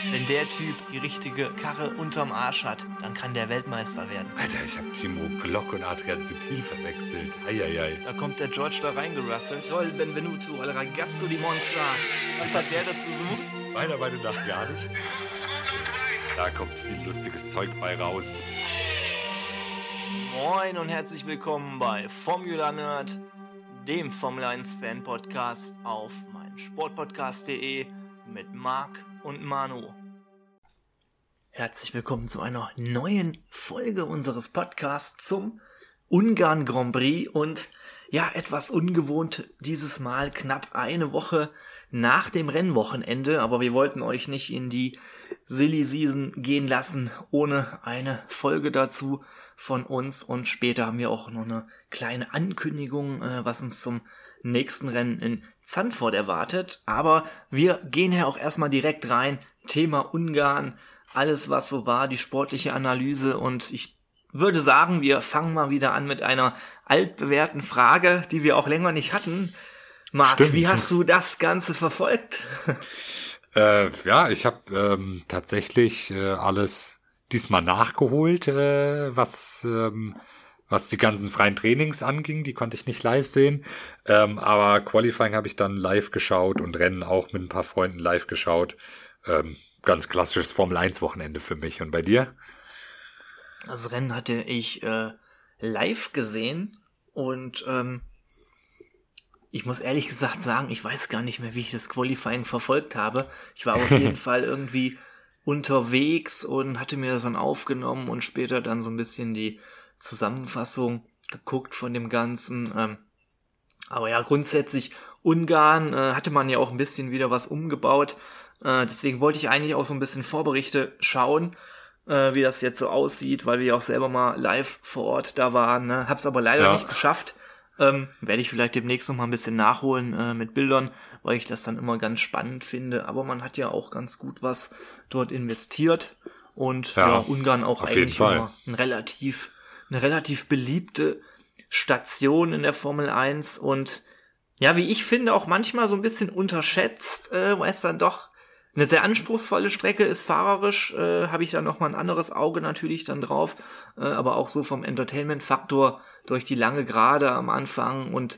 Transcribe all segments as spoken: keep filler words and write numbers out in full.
Wenn der Typ die richtige Karre unterm Arsch hat, dann kann der Weltmeister werden. Alter, ich hab Timo Glock und Adrian Sutil verwechselt. Eieiei. Da kommt der George da reingerasselt. Joel Benvenuto, al ragazzo di Monza. Was hat der dazu so? Meiner Meinung nach gar nichts. Da kommt viel lustiges Zeug bei raus. Moin und herzlich willkommen bei Formula Nerd, dem Formel eins Fan Podcast auf meinsportpodcast punkt de mit Marc und Manu. Herzlich willkommen zu einer neuen Folge unseres Podcasts zum Ungarn Grand Prix und ja, etwas ungewohnt dieses Mal knapp eine Woche nach dem Rennwochenende, aber wir wollten euch nicht in die Silly Season gehen lassen ohne eine Folge dazu von uns und später haben wir auch noch eine kleine Ankündigung, äh, was uns zum nächsten Rennen in Zandvoort erwartet, aber wir gehen ja auch erstmal direkt rein, Thema Ungarn, alles was so war, die sportliche Analyse und ich würde sagen, wir fangen mal wieder an mit einer altbewährten Frage, die wir auch länger nicht hatten. Marc, Stimmt. Wie hast du das Ganze verfolgt? Äh, ja, ich habe ähm, tatsächlich äh, alles diesmal nachgeholt, äh, was ähm, was die ganzen freien Trainings anging. Die konnte ich nicht live sehen, ähm, aber Qualifying habe ich dann live geschaut und Rennen auch mit ein paar Freunden live geschaut. Ähm, ganz klassisches Formel eins Wochenende für mich. Und bei dir? Das Rennen hatte ich äh, live gesehen und ähm, ich muss ehrlich gesagt sagen, ich weiß gar nicht mehr, wie ich das Qualifying verfolgt habe. Ich war auf jeden Fall irgendwie unterwegs und hatte mir das dann aufgenommen und später dann so ein bisschen die Zusammenfassung geguckt von dem Ganzen. Ähm, aber ja, grundsätzlich Ungarn äh, hatte man ja auch ein bisschen wieder was umgebaut. Äh, deswegen wollte ich eigentlich auch so ein bisschen Vorberichte schauen, äh, wie das jetzt so aussieht, weil wir ja auch selber mal live vor Ort da waren. Ne? Hab's aber leider ja. nicht geschafft. Ähm, werde ich vielleicht demnächst noch mal ein bisschen nachholen äh, mit Bildern, weil ich das dann immer ganz spannend finde. Aber man hat ja auch ganz gut was dort investiert. Und ja, ja Ungarn auch eigentlich immer ein relativ, eine relativ beliebte Station in der Formel eins. Und ja, wie ich finde, auch manchmal so ein bisschen unterschätzt, äh, weil es dann doch eine sehr anspruchsvolle Strecke ist, fahrerisch, äh, habe ich da nochmal ein anderes Auge natürlich dann drauf, äh, aber auch so vom Entertainment-Faktor durch die lange Gerade am Anfang und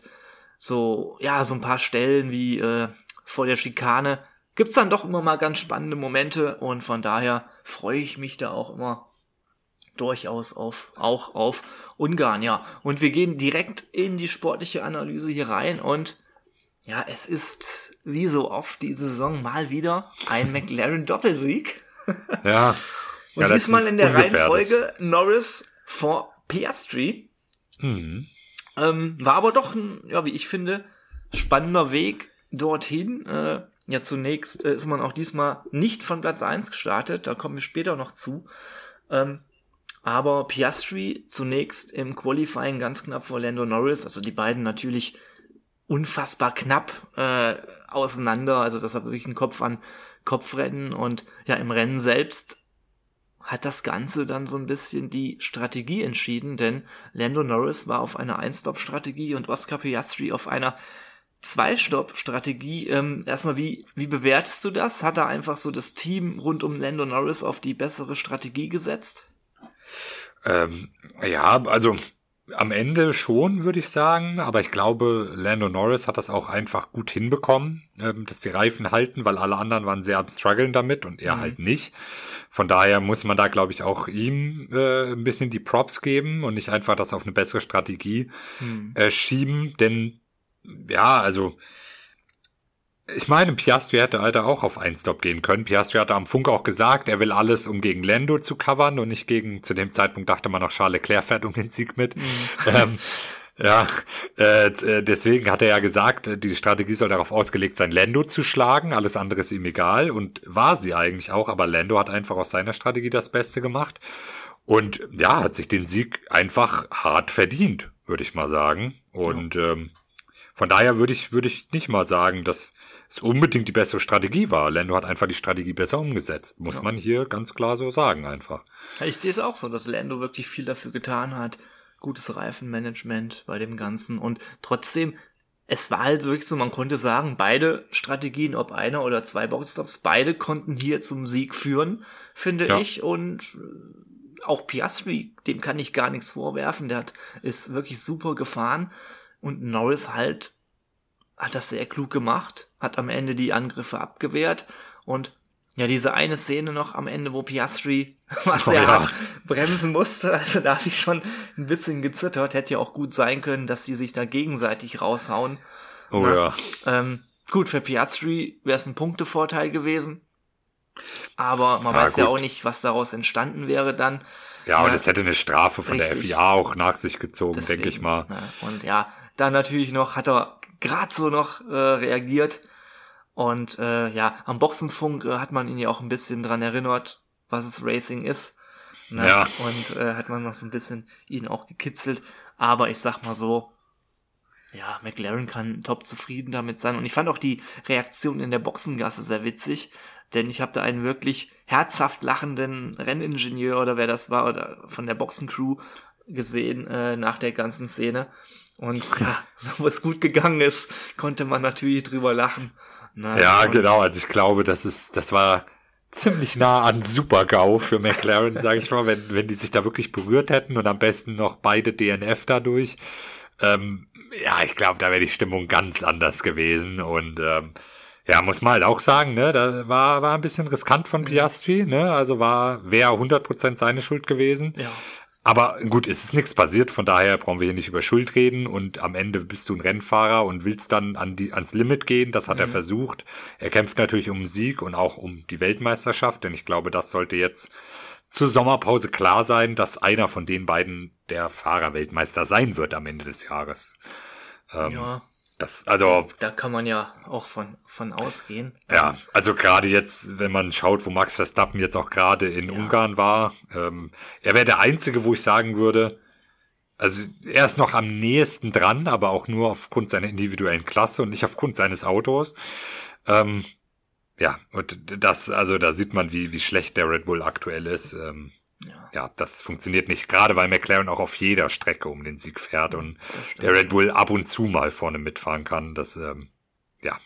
so, ja, so ein paar Stellen wie äh, vor der Schikane gibt's dann doch immer mal ganz spannende Momente und von daher freue ich mich da auch immer durchaus auf, auch auf Ungarn, ja. Und wir gehen direkt in die sportliche Analyse hier rein und ja, es ist wie so oft die Saison mal wieder ein McLaren-Doppelsieg. Ja. Und ja, diesmal in der Reihenfolge Norris vor Piastri. Mhm. Ähm, war aber doch ein, ja, wie ich finde, spannender Weg dorthin. Äh, ja, zunächst äh, ist man auch diesmal nicht von Platz eins gestartet, da kommen wir später noch zu. Ähm, aber Piastri zunächst im Qualifying ganz knapp vor Lando Norris, also die beiden natürlich unfassbar knapp äh, auseinander, also das war wirklich ein Kopf an Kopfrennen und ja, im Rennen selbst hat das Ganze dann so ein bisschen die Strategie entschieden, denn Lando Norris war auf einer Ein-Stop-Strategie und Oscar Piastri auf einer Zwei-Stop-Strategie. Ähm, erstmal, wie wie bewertest du das? Hat da einfach so das Team rund um Lando Norris auf die bessere Strategie gesetzt? Ähm, ja, also am Ende schon, würde ich sagen, aber ich glaube, Lando Norris hat das auch einfach gut hinbekommen, ähm, dass die Reifen halten, weil alle anderen waren sehr am struggeln damit und er mhm. halt nicht. Von daher muss man da, glaube ich, auch ihm äh, ein bisschen die Props geben und nicht einfach das auf eine bessere Strategie mhm. äh, schieben, denn ja, also ich meine, Piastri hätte Alter auch auf einen Stop gehen können. Piastri hatte am Funk auch gesagt, er will alles, um gegen Lando zu covern und nicht gegen, zu dem Zeitpunkt dachte man noch, Charles Leclerc fährt um den Sieg mit. Mhm. ähm, ja, äh, deswegen hat er ja gesagt, die Strategie soll darauf ausgelegt sein, Lando zu schlagen, alles andere ist ihm egal und war sie eigentlich auch, aber Lando hat einfach aus seiner Strategie das Beste gemacht und ja, hat sich den Sieg einfach hart verdient, würde ich mal sagen. Und ja. ähm, von daher würde ich, würde ich nicht mal sagen, dass es unbedingt die bessere Strategie war. Lando hat einfach die Strategie besser umgesetzt. Muss ja. man hier ganz klar so sagen einfach. Ja, ich sehe es auch so, dass Lando wirklich viel dafür getan hat. Gutes Reifenmanagement bei dem Ganzen. Und trotzdem es war halt wirklich so, man konnte sagen, beide Strategien, ob einer oder zwei Boxenstops, beide konnten hier zum Sieg führen, finde Ja. ich. Und auch Piastri, dem kann ich gar nichts vorwerfen. Der hat, ist wirklich super gefahren. Und Norris halt hat das sehr klug gemacht, hat am Ende die Angriffe abgewehrt. Und ja, diese eine Szene noch am Ende, wo Piastri was Oh, sehr ja. hart bremsen musste, also da habe ich schon ein bisschen gezittert. Hätte ja auch gut sein können, dass die sich da gegenseitig raushauen. Oh Na, ja. Ähm, gut, für Piastri wäre es ein Punktevorteil gewesen. Aber man Ja, weiß ja gut. auch nicht, was daraus entstanden wäre dann. Ja, und Ja, es hätte eine Strafe von der F richtig. I A auch nach sich gezogen, deswegen, denke ich mal. ne. Und ja, dann natürlich noch, hat er gerade so noch äh, reagiert. Und äh, ja, am Boxenfunk äh, hat man ihn ja auch ein bisschen dran erinnert, was es Racing ist. Ne? Ja. Und äh, hat man noch so ein bisschen ihn auch gekitzelt. Aber ich sag mal so, ja, McLaren kann top zufrieden damit sein. Und ich fand auch die Reaktion in der Boxengasse sehr witzig, denn ich habe da einen wirklich herzhaft lachenden Renningenieur oder wer das war oder von der Boxencrew gesehen äh, nach der ganzen Szene. Und ja, wo es gut gegangen ist, konnte man natürlich drüber lachen. Na, Ja, und, genau. Also ich glaube, das ist, das war ziemlich nah an Super-GAU für McLaren, sage ich mal, wenn, wenn die sich da wirklich berührt hätten und am besten noch beide D N F dadurch. Ähm, ja, ich glaube, da wäre die Stimmung ganz anders gewesen und ähm, ja, muss man halt auch sagen, ne, da war, war ein bisschen riskant von Piastri, ne, also war, wäre hundert Prozent seine Schuld gewesen. Ja. Aber gut, es ist nichts passiert, von daher brauchen wir hier nicht über Schuld reden und am Ende bist du ein Rennfahrer und willst dann an die, ans Limit gehen, das hat Mhm. er versucht. Er kämpft natürlich um den Sieg und auch um die Weltmeisterschaft, denn ich glaube, das sollte jetzt zur Sommerpause klar sein, dass einer von den beiden der Fahrer-Weltmeister sein wird am Ende des Jahres. Ähm, Ja, das, also, da kann man ja auch von, von ausgehen. ja, also gerade jetzt, wenn man schaut, wo Max Verstappen jetzt auch gerade in Ja. Ungarn war, ähm, er wäre der Einzige, wo ich sagen würde, also er ist noch am nächsten dran, aber auch nur aufgrund seiner individuellen Klasse und nicht aufgrund seines Autos. Ähm, ja, und das, also da sieht man, wie, wie schlecht der Red Bull aktuell ist. Ähm, Ja, ja, das funktioniert nicht, gerade weil McLaren auch auf jeder Strecke um den Sieg fährt und das stimmt. der Red Bull ab und zu mal vorne mitfahren kann. Das, ähm, ja.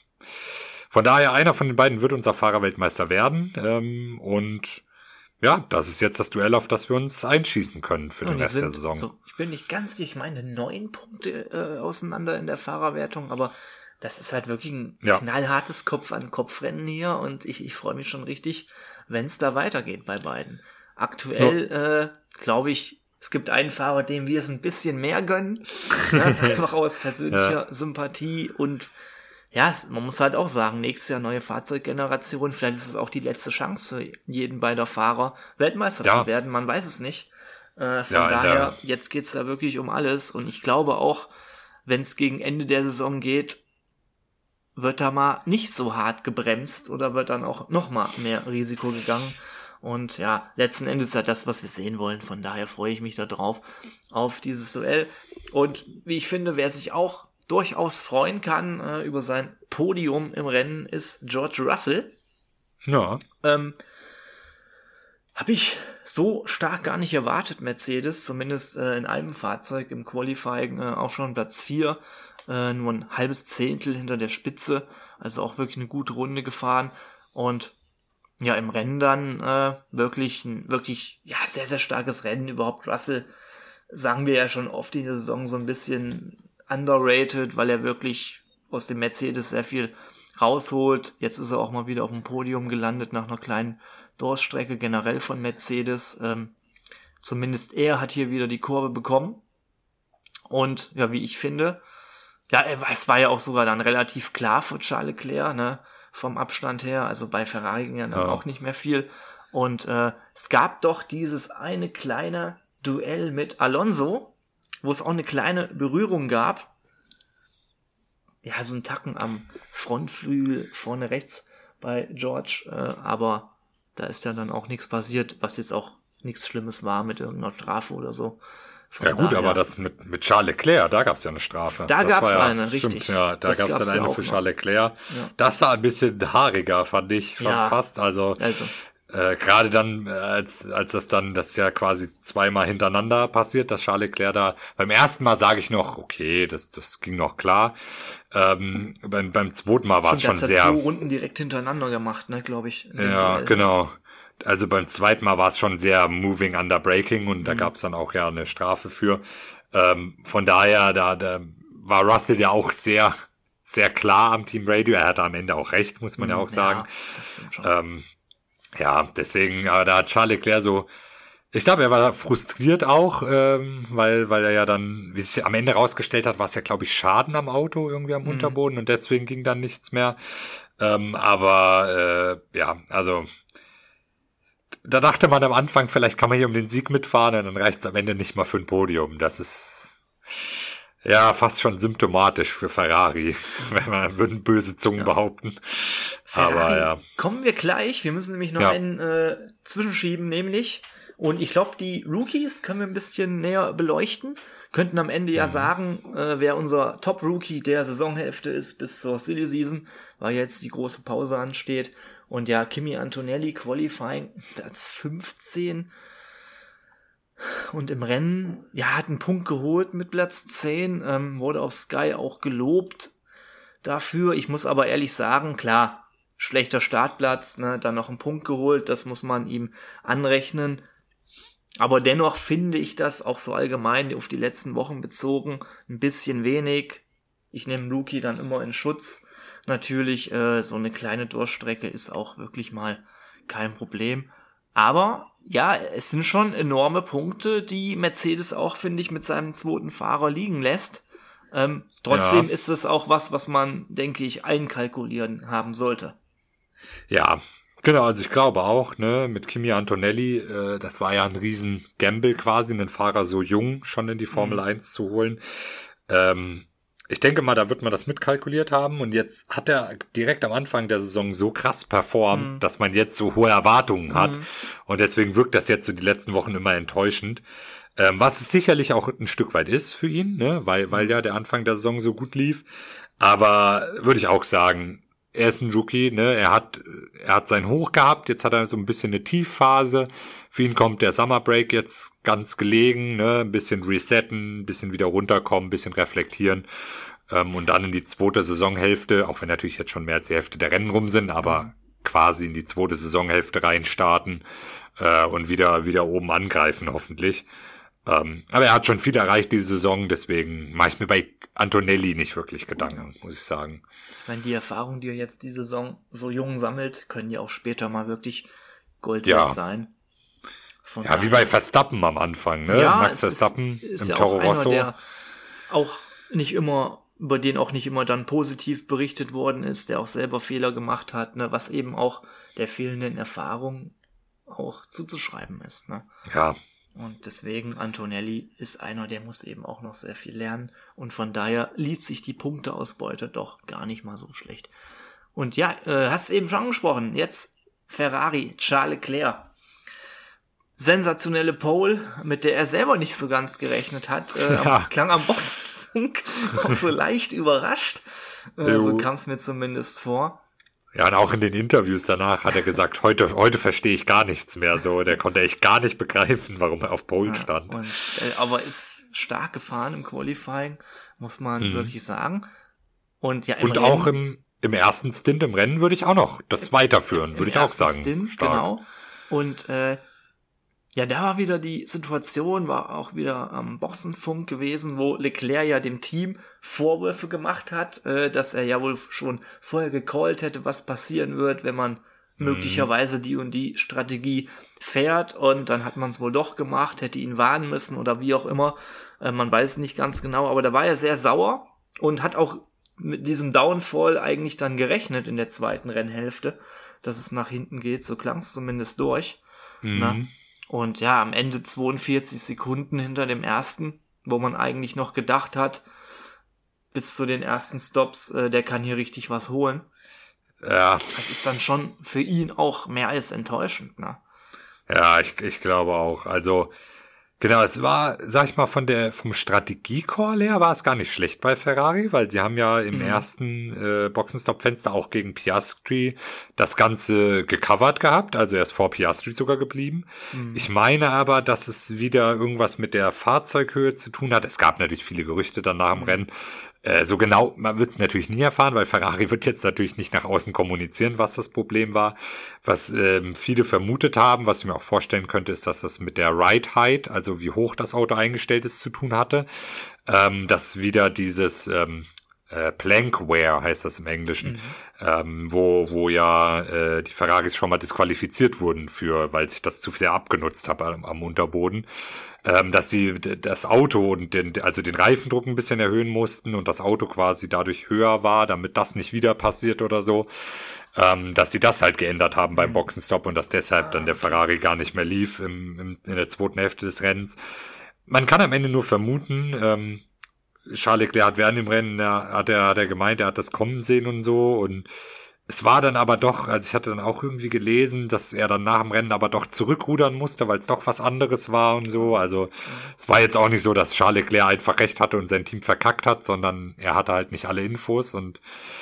Von daher, einer von den beiden wird unser Fahrerweltmeister werden. Ähm, und ja, das ist jetzt das Duell, auf das wir uns einschießen können für Und den die Rest der sind Saison. So, ich bin nicht ganz sicher, ich meine neun Punkte äh, auseinander in der Fahrerwertung, aber das ist halt wirklich ein Ja. knallhartes Kopf-an-Kopf-Rennen hier und ich, ich freue mich schon richtig, wenn es da weitergeht bei beiden. Aktuell äh, glaube ich, es gibt einen Fahrer, dem wir es ein bisschen mehr gönnen, ne? Einfach aus persönlicher Sympathie und ja, es, man muss halt auch sagen, nächstes Jahr neue Fahrzeuggeneration, vielleicht ist es auch die letzte Chance für jeden beider Fahrer, Weltmeister Ja. zu werden, man weiß es nicht. Äh, von Ja, in daher, der- jetzt geht's da wirklich um alles und ich glaube auch, wenn es gegen Ende der Saison geht, wird da mal nicht so hart gebremst oder wird dann auch noch mal mehr Risiko gegangen. Und ja, letzten Endes ist ja das, was wir sehen wollen. Von daher freue ich mich da drauf, auf dieses Duell. Und wie ich finde, wer sich auch durchaus freuen kann äh, über sein Podium im Rennen, ist George Russell. Ja, Ähm, Habe ich so stark gar nicht erwartet, Mercedes, zumindest äh, in einem Fahrzeug im Qualifying äh, auch schon Platz vier, äh, nur ein halbes Zehntel hinter der Spitze, also auch wirklich eine gute Runde gefahren und ja, im Rennen dann äh, wirklich ein wirklich ja sehr, sehr starkes Rennen. Überhaupt Russell, sagen wir ja schon oft in der Saison, so ein bisschen underrated, weil er wirklich aus dem Mercedes sehr viel rausholt. Jetzt ist er auch mal wieder auf dem Podium gelandet nach einer kleinen Durststrecke generell von Mercedes. Ähm, zumindest er hat hier wieder die Kurve bekommen. Und ja, wie ich finde, ja, er- es war ja auch sogar dann relativ klar für Charles Leclerc, ne, vom Abstand her. Also bei Ferrari ging ja dann Ja. auch nicht mehr viel. Und äh, es gab doch dieses eine kleine Duell mit Alonso, wo es auch eine kleine Berührung gab. Ja, so ein Tacken am Frontflügel vorne rechts bei George, äh, aber da ist ja dann auch nichts passiert, was jetzt auch nichts Schlimmes war mit irgendeiner Strafe oder so. Von ja gut, daher- aber das mit, mit Charles Leclerc, da gab's ja eine Strafe. Da Das gab's war ja, eine, stimmt, richtig. Ja, da Das gab's gab's dann ja eine auch für noch. Charles Leclerc. Ja. Das war ein bisschen haariger, fand ich schon Ja. fast. Also, Also, Äh, Gerade dann, äh, als als das dann, das ist ja quasi zweimal hintereinander passiert, dass Charles Leclerc da, beim ersten Mal sage ich noch, okay, das das ging noch klar. Ähm, beim, beim zweiten Mal war es schon sehr... zwei Runden direkt hintereinander gemacht, ne, glaube ich. Ja, Duell. Genau. Also beim zweiten Mal war es schon sehr moving under braking und mhm. da gab es dann auch ja eine Strafe für. Ähm, von daher, da, da war Russell ja auch sehr, sehr klar am Team Radio. Er hatte am Ende auch recht, muss man mhm, ja auch sagen. Ja, ähm, ja, deswegen, aber da hat Charles Leclerc so, ich glaube, er war frustriert auch, ähm, weil weil er ja dann, wie sich am Ende rausgestellt hat, war es ja, glaube ich, Schaden am Auto irgendwie am mhm. Unterboden und deswegen ging dann nichts mehr. Ähm, aber äh, ja, also da dachte man am Anfang, vielleicht kann man hier um den Sieg mitfahren und dann reicht es am Ende nicht mal für ein Podium. Das ist ja fast schon symptomatisch für Ferrari, wenn man würden böse Zungen ja. behaupten. Ferrari, aber ja. Kommen wir gleich. Wir müssen nämlich noch ja. einen äh, zwischenschieben, nämlich, und ich glaube, die Rookies können wir ein bisschen näher beleuchten. Könnten am Ende ja mhm. sagen, äh, wer unser Top-Rookie der Saisonhälfte ist bis zur Silly Season, weil jetzt die große Pause ansteht. Und ja, Kimi Antonelli, Qualifying, Platz fünfzehn. Und im Rennen, ja, hat einen Punkt geholt mit Platz zehn, ähm, wurde auf Sky auch gelobt dafür. Ich muss aber ehrlich sagen, klar, schlechter Startplatz, ne, dann noch einen Punkt geholt, das muss man ihm anrechnen. Aber dennoch finde ich das auch so allgemein auf die letzten Wochen bezogen ein bisschen wenig. Ich nehme Rookie dann immer in Schutz. Natürlich, äh, so eine kleine Durchstrecke ist auch wirklich mal kein Problem. Aber ja, es sind schon enorme Punkte, die Mercedes auch, finde ich, mit seinem zweiten Fahrer liegen lässt. Ähm, trotzdem ja. ist es auch was, was man, denke ich, einkalkulieren haben sollte. Ja, genau, also ich glaube auch, ne, mit Kimi Antonelli, äh, das war ja ein riesen Gamble quasi, einen Fahrer so jung schon in die Formel mhm. eins zu holen. Ähm, Ich denke mal, da wird man das mitkalkuliert haben und jetzt hat er direkt am Anfang der Saison so krass performt, mhm. dass man jetzt so hohe Erwartungen hat mhm. und deswegen wirkt das jetzt so die letzten Wochen immer enttäuschend, ähm, was es sicherlich auch ein Stück weit ist für ihn, ne, weil weil ja der Anfang der Saison so gut lief, aber würde ich auch sagen, er ist ein Rookie, ne, er hat er hat sein Hoch gehabt, jetzt hat er so ein bisschen eine Tiefphase. Für ihn kommt der Summer Break jetzt ganz gelegen, ne, ein bisschen resetten, ein bisschen wieder runterkommen, ein bisschen reflektieren ähm, und dann in die zweite Saisonhälfte, auch wenn natürlich jetzt schon mehr als die Hälfte der Rennen rum sind, aber mhm. quasi in die zweite Saisonhälfte reinstarten äh, und wieder wieder oben angreifen hoffentlich. Ähm, aber er hat schon viel erreicht diese Saison, deswegen mache ich mir bei Antonelli nicht wirklich Gedanken, muss ich sagen. Ich meine, die Erfahrung, die er jetzt die Saison so jung sammelt, können ja auch später mal wirklich Gold wert ja. sein. Von ja, daher. Wie bei Verstappen am Anfang, ne? Ja, Max Verstappen ist, ist im ja Toro auch Rosso. Einer, der auch nicht immer, über den auch nicht immer dann positiv berichtet worden ist, der auch selber Fehler gemacht hat, ne? Was eben auch der fehlenden Erfahrung auch zuzuschreiben ist, ne? Ja. Und deswegen, Antonelli ist einer, der muss eben auch noch sehr viel lernen. Und von daher liest sich die Punkteausbeute doch gar nicht mal so schlecht. Und ja, äh, hast eben schon angesprochen, jetzt Ferrari, Charles Leclerc. Sensationelle Pole, mit der er selber nicht so ganz gerechnet hat. Äh, ja. Klang am Boxfunk auch so leicht überrascht. Äh, so kam es mir zumindest vor. Ja, und auch in den Interviews danach hat er gesagt, heute heute verstehe ich gar nichts mehr. So, der konnte echt gar nicht begreifen, warum er auf Pole ja, stand. Und, äh, aber ist stark gefahren im Qualifying, muss man mhm. wirklich sagen. Und ja, im und Rennen, auch im im ersten Stint im Rennen würde ich auch noch das weiterführen, würde ich auch sagen. Stint, stark. Genau. Und äh, ja, da war wieder die Situation, war auch wieder am Boxenfunk gewesen, wo Leclerc ja dem Team Vorwürfe gemacht hat, äh, dass er ja wohl schon vorher gecallt hätte, was passieren wird, wenn man mhm. möglicherweise die und die Strategie fährt, und dann hat man es wohl doch gemacht, hätte ihn warnen müssen oder wie auch immer, äh, man weiß es nicht ganz genau, aber da war er sehr sauer und hat auch mit diesem Downfall eigentlich dann gerechnet in der zweiten Rennhälfte, dass es nach hinten geht, so klang es zumindest durch. Mhm. Na? Und ja, am Ende zweiundvierzig Sekunden hinter dem ersten, wo man eigentlich noch gedacht hat, bis zu den ersten Stops, äh, der kann hier richtig was holen. Ja. Das ist dann schon für ihn auch mehr als enttäuschend, ne? Ja, ich, ich glaube auch. Also Genau, es war, sag ich mal, von der vom Strategie-Call her war es gar nicht schlecht bei Ferrari, weil sie haben ja im mhm. ersten äh, Boxenstopp-Fenster auch gegen Piastri das Ganze gecovert gehabt, also er ist vor Piastri sogar geblieben. Mhm. Ich meine aber, dass es wieder irgendwas mit der Fahrzeughöhe zu tun hat. Es gab natürlich viele Gerüchte dann nach dem mhm. Rennen. Äh, so genau, man wird es natürlich nie erfahren, weil Ferrari wird jetzt natürlich nicht nach außen kommunizieren, was das Problem war. Was ähm, viele vermutet haben, was ich mir auch vorstellen könnte, ist, dass das mit der Ride Height, also wie hoch das Auto eingestellt ist, zu tun hatte. Ähm, dass wieder dieses ähm, äh, Plankware heißt das im Englischen, mhm. ähm, wo wo ja äh, die Ferraris schon mal disqualifiziert wurden für, weil sich das zu sehr abgenutzt hat am, am Unterboden. Ähm, dass sie das Auto und den, also den Reifendruck ein bisschen erhöhen mussten und das Auto quasi dadurch höher war, damit das nicht wieder passiert oder so, ähm, dass sie das halt geändert haben beim Boxenstopp und dass deshalb dann der Ferrari gar nicht mehr lief im, im, in der zweiten Hälfte des Rennens. Man kann am Ende nur vermuten, ähm, Charles Leclerc hat während dem Rennen, er, hat, er, hat er gemeint, er hat das kommen sehen und so und es war dann aber doch, also ich hatte dann auch irgendwie gelesen, dass er dann nach dem Rennen aber doch zurückrudern musste, weil es doch was anderes war und so. Also es war jetzt auch nicht so, dass Charles Leclerc einfach recht hatte und sein Team verkackt hat, sondern er hatte halt nicht alle Infos und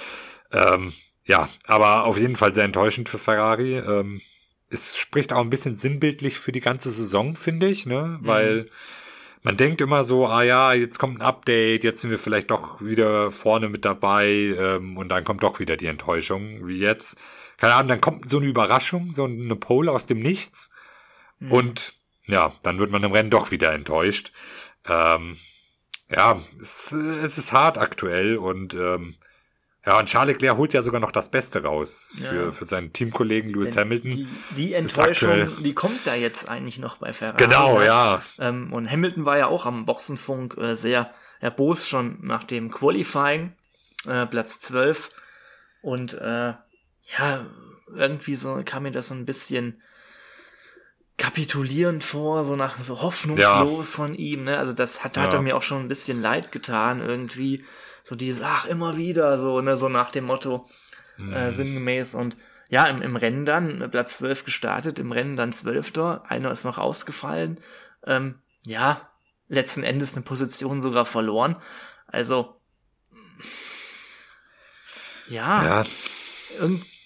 ähm, ja, aber auf jeden Fall sehr enttäuschend für Ferrari. Ähm, es spricht auch ein bisschen sinnbildlich für die ganze Saison, finde ich, ne, weil mhm. man denkt immer so, ah ja, jetzt kommt ein Update, jetzt sind wir vielleicht doch wieder vorne mit dabei ähm, und dann kommt doch wieder die Enttäuschung, wie jetzt. Keine Ahnung, dann kommt so eine Überraschung, so eine Pole aus dem Nichts mhm. und ja, dann wird man im Rennen doch wieder enttäuscht. Ähm, ja, es, es ist hart aktuell und ähm, ja, und Charles Leclerc holt ja sogar noch das Beste raus für, ja. für seinen Teamkollegen Lewis Denn Hamilton. Die, die Enttäuschung, die kommt da jetzt eigentlich noch bei Ferrari. Genau, ja. Ähm, und Hamilton war ja auch am Boxenfunk äh, sehr erbost schon nach dem Qualifying, äh, Platz zwölf. Und äh, ja, irgendwie so kam mir das so ein bisschen kapitulierend vor, so nach so hoffnungslos ja. von ihm. Ne? Also das hat, hat ja. er mir auch schon ein bisschen leid getan irgendwie. So dieses, ach, immer wieder, so, ne, so nach dem Motto, mhm. äh, sinngemäß. Und ja, im, im Rennen dann, Platz zwölf gestartet, im Rennen dann Zwölfter, einer ist noch ausgefallen. Ähm, ja, letzten Endes eine Position sogar verloren. Also, ja, ja.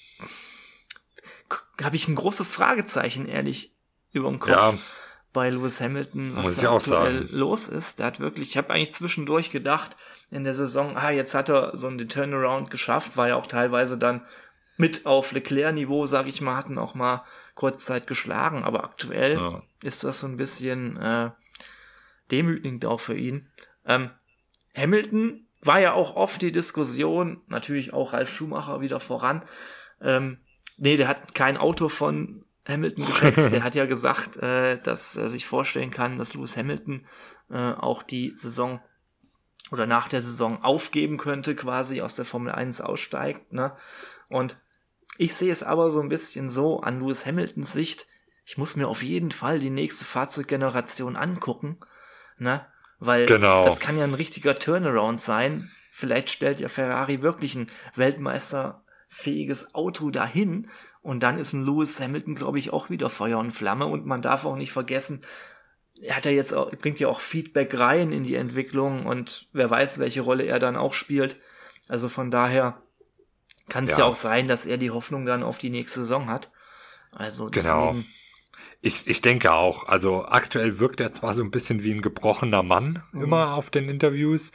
habe ich ein großes Fragezeichen, ehrlich, über dem Kopf. Ja. Bei Lewis Hamilton, was da aktuell los ist. Der hat wirklich, ich habe eigentlich zwischendurch gedacht, in der Saison, ah, jetzt hat er so einen Turnaround geschafft, war ja auch teilweise dann mit auf Leclerc-Niveau, sag ich mal, hatten auch mal kurzzeit geschlagen, aber aktuell ja. ist das so ein bisschen äh, demütigend auch für ihn. Ähm, Hamilton war ja auch oft die Diskussion, natürlich auch Ralf Schumacher wieder voran, ähm, nee, der hat kein Auto von Hamilton geschätzt, der hat ja gesagt, äh, dass er sich vorstellen kann, dass Lewis Hamilton äh, auch die Saison oder nach der Saison aufgeben könnte, quasi aus der Formel eins aussteigt, ne? Und ich sehe es aber so ein bisschen so an Lewis Hamiltons Sicht, ich muss mir auf jeden Fall die nächste Fahrzeuggeneration angucken, ne? Weil genau. das kann ja ein richtiger Turnaround sein. Vielleicht stellt ja Ferrari wirklich ein weltmeisterfähiges Auto dahin und dann ist ein Lewis Hamilton, glaube ich, auch wieder Feuer und Flamme und man darf auch nicht vergessen, er hat ja jetzt auch, bringt ja auch Feedback rein in die Entwicklung und wer weiß, welche Rolle er dann auch spielt. Also von daher kann es ja. ja auch sein, dass er die Hoffnung dann auf die nächste Saison hat. Also deswegen. Genau. Ich, ich denke auch. Also aktuell wirkt er zwar so ein bisschen wie ein gebrochener Mann mhm. immer auf den Interviews,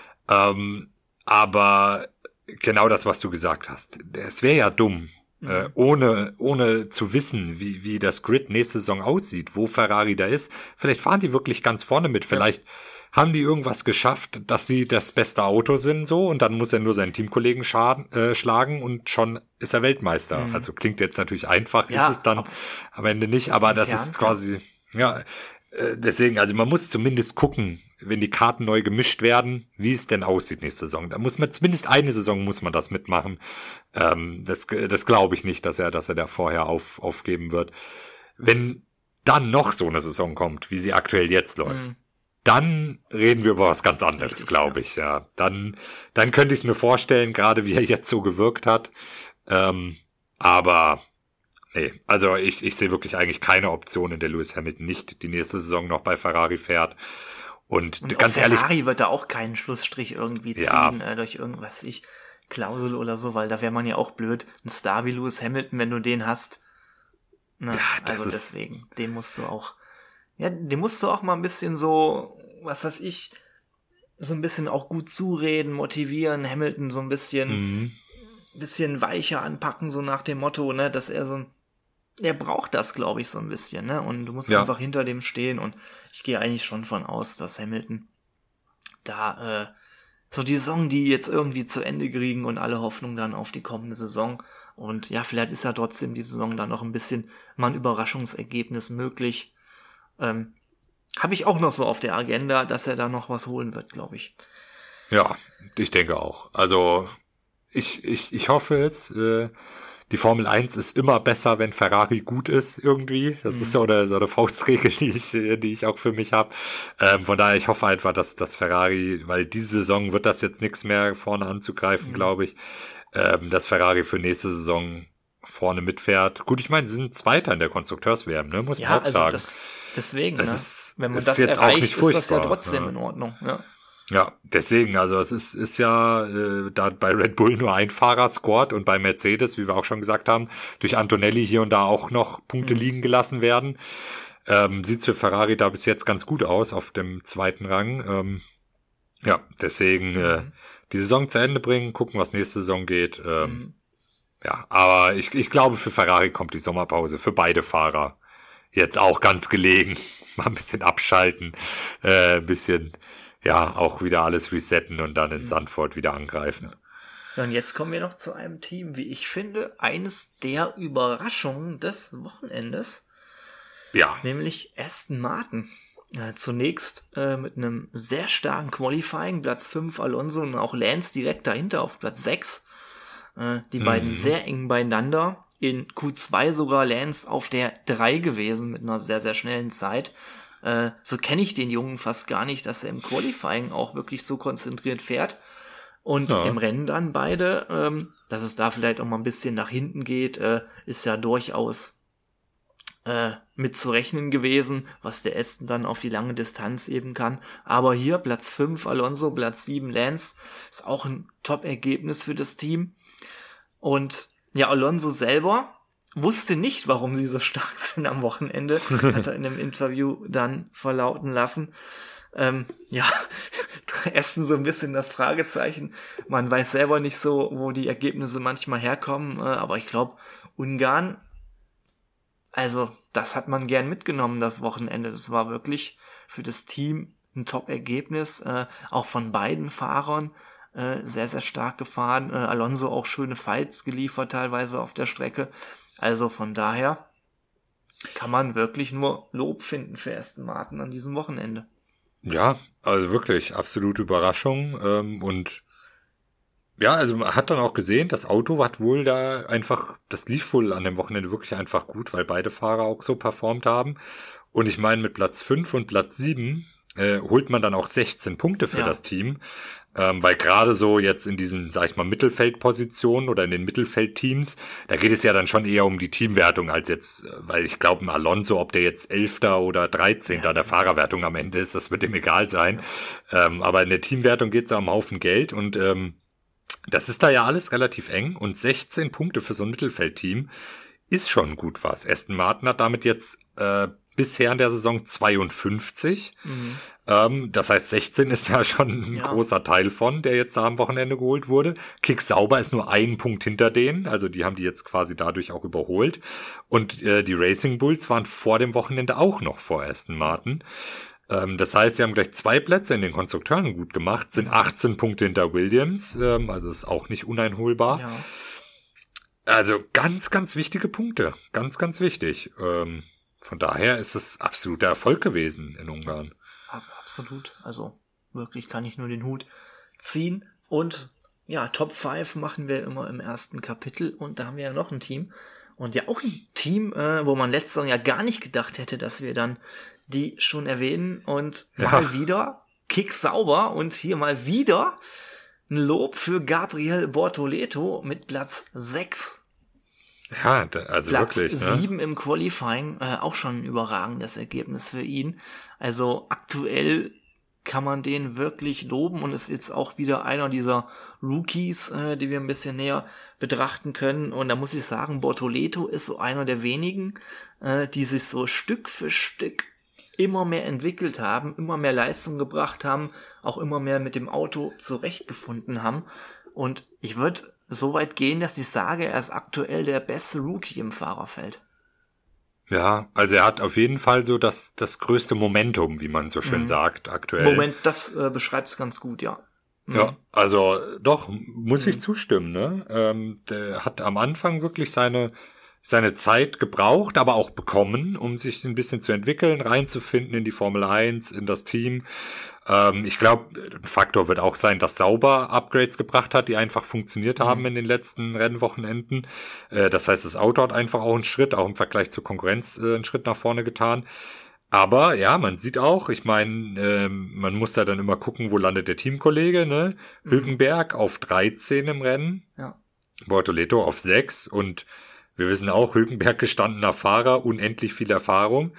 ähm, aber genau das, was du gesagt hast. Es wäre ja dumm, Mhm. Äh, ohne ohne zu wissen, wie wie das Grid nächste Saison aussieht, wo Ferrari da ist. Vielleicht fahren die wirklich ganz vorne mit. Vielleicht ja. haben die irgendwas geschafft, dass sie das beste Auto sind so und dann muss er nur seinen Teamkollegen schaden, äh, schlagen und schon ist er Weltmeister. Mhm. Also klingt jetzt natürlich einfach, ja, ist es dann am Ende nicht, aber das ja, ist quasi, ja, äh, deswegen, also man muss zumindest gucken, wenn die Karten neu gemischt werden, wie es denn aussieht nächste Saison. Da muss man zumindest eine Saison muss man das mitmachen. Ähm, das das glaube ich nicht, dass er dass er da vorher auf, aufgeben wird. Wenn dann noch so eine Saison kommt, wie sie aktuell jetzt läuft, mhm. dann reden wir über was ganz anderes, glaube ich. Ja, dann dann könnte ich es mir vorstellen, gerade wie er jetzt so gewirkt hat. Ähm, aber nee. Also ich, ich sehe wirklich eigentlich keine Option, in der Lewis Hamilton nicht die nächste Saison noch bei Ferrari fährt. Und, Und ganz ehrlich. Ferrari wird da auch keinen Schlussstrich irgendwie ziehen, ja. äh, durch irgendwas, ich, Klausel oder so, weil da wäre man ja auch blöd. Ein Star wie Lewis Hamilton, wenn du den hast. Na, ja, das also ist deswegen, den musst du auch, ja, den musst du auch mal ein bisschen so, was weiß ich, so ein bisschen auch gut zureden, motivieren, Hamilton so ein bisschen, mhm. bisschen weicher anpacken, so nach dem Motto, ne, dass er so ein, er braucht das, glaube ich, so ein bisschen, ne, und du musst ja. einfach hinter dem stehen und ich gehe eigentlich schon von aus, dass Hamilton da, äh, so die Saison, die jetzt irgendwie zu Ende kriegen und alle Hoffnung dann auf die kommende Saison und ja, vielleicht ist ja trotzdem die Saison dann noch ein bisschen mal ein Überraschungsergebnis möglich, ähm, habe ich auch noch so auf der Agenda, dass er da noch was holen wird, glaube ich. Ja, ich denke auch. Also ich ich ich hoffe jetzt, äh, die Formel eins ist immer besser, wenn Ferrari gut ist irgendwie. Das mhm. ist so eine, so eine Faustregel, die ich die ich auch für mich habe. Ähm, von daher, ich hoffe einfach, dass das Ferrari, weil diese Saison wird das jetzt nichts mehr vorne anzugreifen, mhm. glaube ich, ähm, dass Ferrari für nächste Saison vorne mitfährt. Gut, ich meine, sie sind Zweiter in der Konstrukteurs-W M, ne? Muss man ja, auch also sagen. Das, deswegen, das ne? ist, wenn man ist das jetzt erreicht, auch nicht furchtbar, ist das ja trotzdem ja. in Ordnung. Ja, ja deswegen, also es ist, ist ja äh, da bei Red Bull nur ein Fahrer scored und bei Mercedes, wie wir auch schon gesagt haben, durch Antonelli hier und da auch noch Punkte mhm. liegen gelassen werden. Ähm, sieht's für Ferrari da bis jetzt ganz gut aus auf dem zweiten Rang. Ähm, ja, deswegen mhm. äh, die Saison zu Ende bringen, gucken, was nächste Saison geht. Ähm, mhm. Ja, aber ich, ich glaube, für Ferrari kommt die Sommerpause, für beide Fahrer jetzt auch ganz gelegen. Mal ein bisschen abschalten, äh, ein bisschen, ja, auch wieder alles resetten und dann in Zandvoort wieder angreifen. Ja, und jetzt kommen wir noch zu einem Team, wie ich finde, eines der Überraschungen des Wochenendes. Ja. Nämlich Aston Martin. Äh, zunächst äh, mit einem sehr starken Qualifying, Platz fünf Alonso und auch Lance direkt dahinter auf Platz sechs. Die beiden mhm. sehr eng beieinander. In Q zwei sogar Lance auf der drei gewesen mit einer sehr, sehr schnellen Zeit. Äh, so kenne ich den Jungen fast gar nicht, dass er im Qualifying auch wirklich so konzentriert fährt. Und ja. im Rennen dann beide, ähm, dass es da vielleicht auch mal ein bisschen nach hinten geht, äh, ist ja durchaus äh, mit zu rechnen gewesen, was der Aston dann auf die lange Distanz eben kann. Aber hier Platz fünf Alonso, Platz sieben Lance, ist auch ein Top-Ergebnis für das Team. Und ja, Alonso selber wusste nicht, warum sie so stark sind am Wochenende, hat er in einem Interview dann verlauten lassen. Ähm, ja, Aston so ein bisschen das Fragezeichen. Man weiß selber nicht so, wo die Ergebnisse manchmal herkommen, äh, aber ich glaube, Ungarn, also das hat man gern mitgenommen, das Wochenende. Das war wirklich für das Team ein Top-Ergebnis, äh, auch von beiden Fahrern. Äh, sehr, sehr stark gefahren. Äh, Alonso auch schöne Fights geliefert teilweise auf der Strecke. Also von daher kann man wirklich nur Lob finden für Aston Martin an diesem Wochenende. Ja, also wirklich absolute Überraschung. Ähm, und ja, also man hat dann auch gesehen, das Auto hat wohl da einfach, das lief wohl an dem Wochenende wirklich einfach gut, weil beide Fahrer auch so performt haben. Und ich meine, mit Platz fünf und Platz sieben äh, holt man dann auch sechzehn Punkte für ja. das Team. Ähm, weil gerade so jetzt in diesen, sag ich mal, Mittelfeldpositionen oder in den Mittelfeldteams, da geht es ja dann schon eher um die Teamwertung als jetzt, weil ich glaube, ein Alonso, ob der jetzt Elfter oder Dreizehnter ja. der Fahrerwertung am Ende ist, das wird ihm egal sein. Ja. Ähm, aber in der Teamwertung geht es ja um einen Haufen Geld und ähm, das ist da ja alles relativ eng und sechzehn Punkte für so ein Mittelfeldteam ist schon gut was. Aston Martin hat damit jetzt äh, bisher in der Saison zweiundfünfzig. Mhm. Ähm, das heißt, sechzehn ist ja schon ein ja. großer Teil von, der jetzt da am Wochenende geholt wurde. Kick Sauber ist nur ein Punkt hinter denen, also die haben die jetzt quasi dadurch auch überholt. Und äh, die Racing Bulls waren vor dem Wochenende auch noch vor Aston Martin. Ähm, das heißt, sie haben gleich zwei Plätze in den Konstrukteuren gut gemacht, sind achtzehn Punkte hinter Williams, ähm, also ist auch nicht uneinholbar. Ja. Also ganz, ganz wichtige Punkte, ganz, ganz wichtig. Ähm, Von daher ist es absoluter Erfolg gewesen in Ungarn. Absolut. Also wirklich kann ich nur den Hut ziehen. Und ja, Top fünf machen wir immer im ersten Kapitel. Und da haben wir ja noch ein Team. Und ja auch ein Team, äh, wo man letztes Jahr ja gar nicht gedacht hätte, dass wir dann die schon erwähnen. Und ja. mal wieder Kick Sauber. Und hier mal wieder ein Lob für Gabriel Bortoleto mit Platz sechs. Ja, da, also Platz wirklich. sieben Ne? im Qualifying, äh, auch schon ein überragendes Ergebnis für ihn. Also aktuell kann man den wirklich loben und ist jetzt auch wieder einer dieser Rookies, äh, die wir ein bisschen näher betrachten können. Und da muss ich sagen, Bortoleto ist so einer der wenigen, äh, die sich so Stück für Stück immer mehr entwickelt haben, immer mehr Leistung gebracht haben, auch immer mehr mit dem Auto zurechtgefunden haben. Und ich würde so weit gehen, dass ich sage, er ist aktuell der beste Rookie im Fahrerfeld. Ja, also er hat auf jeden Fall so das, das größte Momentum, wie man so schön mhm. sagt, aktuell. Moment, das äh, beschreibt es ganz gut, ja. Mhm. Ja, also doch, muss mhm. ich zustimmen, ne? Ähm, der hat am Anfang wirklich seine, seine Zeit gebraucht, aber auch bekommen, um sich ein bisschen zu entwickeln, reinzufinden in die Formel eins, in das Team. Ähm, ich glaube, ein Faktor wird auch sein, dass Sauber Upgrades gebracht hat, die einfach funktioniert mhm. haben in den letzten Rennwochenenden. Äh, das heißt, das Auto hat einfach auch einen Schritt, auch im Vergleich zur Konkurrenz äh, einen Schritt nach vorne getan. Aber ja, man sieht auch, ich meine, ähm, man muss ja dann immer gucken, wo landet der Teamkollege, ne? Mhm. Hülkenberg auf dreizehn im Rennen, ja. Bortoleto auf sechs und wir wissen auch, Hülkenberg gestandener Fahrer, unendlich viel Erfahrung.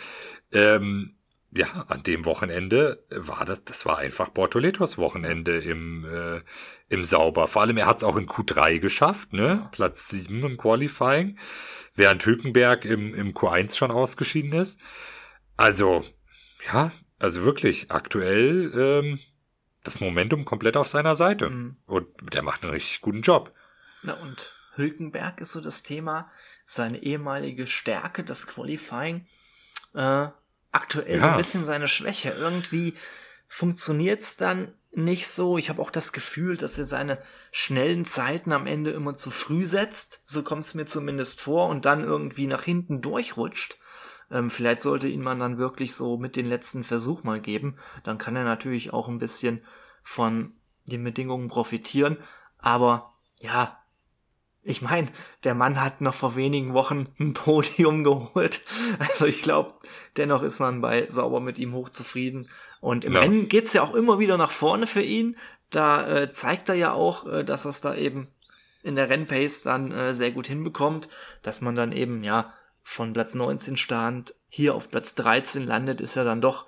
Ähm, ja, an dem Wochenende war das, das war einfach Bortoletos Wochenende im, äh, im Sauber. Vor allem, er hat es auch in Q drei geschafft, ne? Ja. Platz sieben im Qualifying, während Hülkenberg im, im Q eins schon ausgeschieden ist. Also, ja, also wirklich, aktuell ähm, das Momentum komplett auf seiner Seite. Mhm. Und der macht einen richtig guten Job. Na und Hülkenberg ist so das Thema, seine ehemalige Stärke, das Qualifying, äh, aktuell ja. so ein bisschen seine Schwäche. Irgendwie funktioniert's dann nicht so. Ich habe auch das Gefühl, dass er seine schnellen Zeiten am Ende immer zu früh setzt. So kommt es mir zumindest vor und dann irgendwie nach hinten durchrutscht. Ähm, vielleicht sollte ihn man dann wirklich so mit den letzten Versuch mal geben. Dann kann er natürlich auch ein bisschen von den Bedingungen profitieren. Aber ja, ich meine, der Mann hat noch vor wenigen Wochen ein Podium geholt. Also ich glaube, dennoch ist man bei Sauber mit ihm hochzufrieden. Und im ja. Rennen geht's ja auch immer wieder nach vorne für ihn. Da äh, zeigt er ja auch, äh, dass er es da eben in der Rennpace dann äh, sehr gut hinbekommt. Dass man dann eben, ja, von Platz neunzehn stand, hier auf Platz dreizehn landet, ist ja dann doch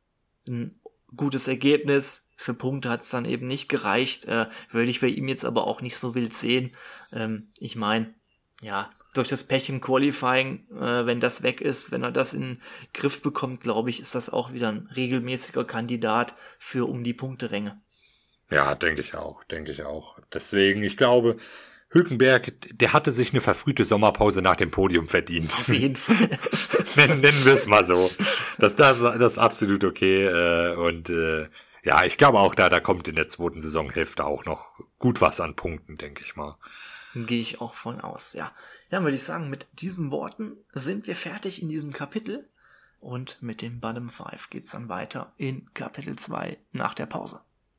ein gutes Ergebnis. Für Punkte hat es dann eben nicht gereicht. Äh, würde ich bei ihm jetzt aber auch nicht so wild sehen. Ähm, ich meine, ja, durch das Pech im Qualifying, äh, wenn das weg ist, wenn er das in den Griff bekommt, glaube ich, ist das auch wieder ein regelmäßiger Kandidat für um die Punkteränge. Ja, denke ich auch, denke ich auch. Deswegen, ich glaube, Hülkenberg, der hatte sich eine verfrühte Sommerpause nach dem Podium verdient. Auf jeden Fall. Nennen, nennen wir es mal so. Das, das, das ist absolut okay. Äh, und äh, ja, ich glaube auch, da, da kommt in der zweiten Saisonhälfte auch noch gut was an Punkten, denke ich mal. Gehe ich auch von aus, ja. Ja, würde ich sagen, mit diesen Worten sind wir fertig in diesem Kapitel. Und mit dem Bottom Five geht's dann weiter in Kapitel zwei nach der Pause.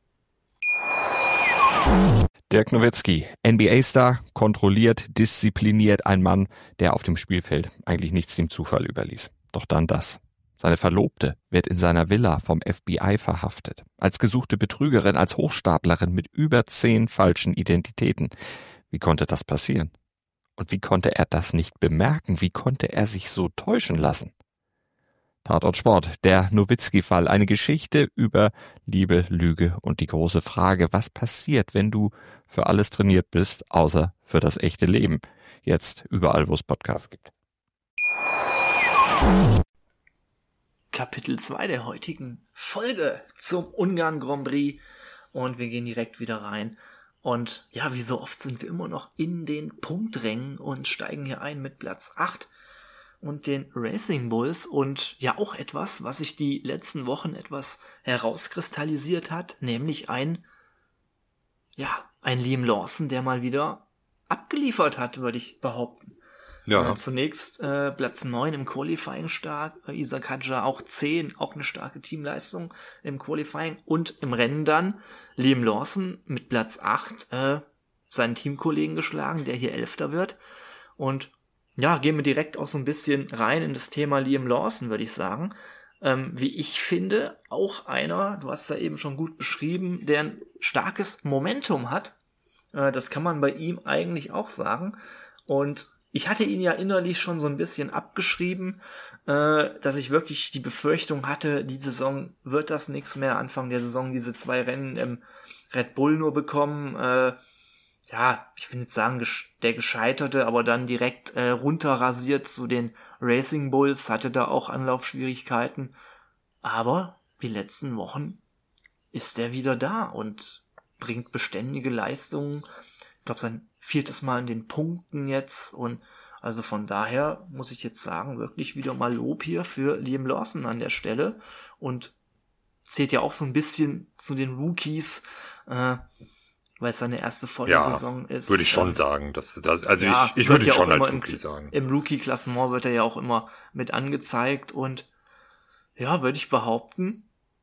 Dirk Nowitzki, N B A-Star, kontrolliert, diszipliniert, ein Mann, der auf dem Spielfeld eigentlich nichts dem Zufall überließ. Doch dann das. Seine Verlobte wird in seiner Villa vom F B I verhaftet. Als gesuchte Betrügerin, als Hochstaplerin mit über zehn falschen Identitäten. Wie konnte das passieren? Und wie konnte er das nicht bemerken? Wie konnte er sich so täuschen lassen? Tatort Sport, der Nowitzki-Fall, eine Geschichte über Liebe, Lüge und die große Frage, was passiert, wenn du für alles trainiert bist, außer für das echte Leben. Jetzt überall, wo es Podcasts gibt. Kapitel zwei der heutigen Folge zum Ungarn Grand Prix und wir gehen direkt wieder rein. Und ja, wie so oft sind wir immer noch in den Punkträngen und steigen hier ein mit Platz acht und den Racing Bulls und ja auch etwas, was sich die letzten Wochen etwas herauskristallisiert hat, nämlich ein, ja, ein Liam Lawson, der mal wieder abgeliefert hat, würde ich behaupten. Ja. Äh, zunächst äh, Platz neun im Qualifying stark, äh, Isaac Hadjar auch zehn, auch eine starke Teamleistung im Qualifying und im Rennen dann Liam Lawson mit Platz acht äh, seinen Teamkollegen geschlagen, der hier Elfter wird. Und ja, gehen wir direkt auch so ein bisschen rein in das Thema Liam Lawson, würde ich sagen. Ähm, wie ich finde, auch einer, du hast es ja eben schon gut beschrieben, der ein starkes Momentum hat. Äh, das kann man bei ihm eigentlich auch sagen. Und ich hatte ihn ja innerlich schon so ein bisschen abgeschrieben, äh, dass ich wirklich die Befürchtung hatte, die Saison wird das nichts mehr, Anfang der Saison diese zwei Rennen im Red Bull nur bekommen, äh, ja, ich will jetzt sagen, der Gescheiterte, aber dann direkt äh, runterrasiert zu den Racing Bulls, hatte da auch Anlaufschwierigkeiten, aber die letzten Wochen ist er wieder da und bringt beständige Leistungen, ich glaube sein viertes Mal in den Punkten jetzt und also von daher muss ich jetzt sagen, wirklich wieder mal Lob hier für Liam Lawson an der Stelle und zählt ja auch so ein bisschen zu den Rookies, äh, weil es seine erste volle ja, Saison ist. Würde ich schon ähm, sagen. Dass, dass, also ja, ich, ich würde ihn ja schon als im, Rookie sagen. Im Rookie-Klassement wird er ja auch immer mit angezeigt und ja, würde ich behaupten,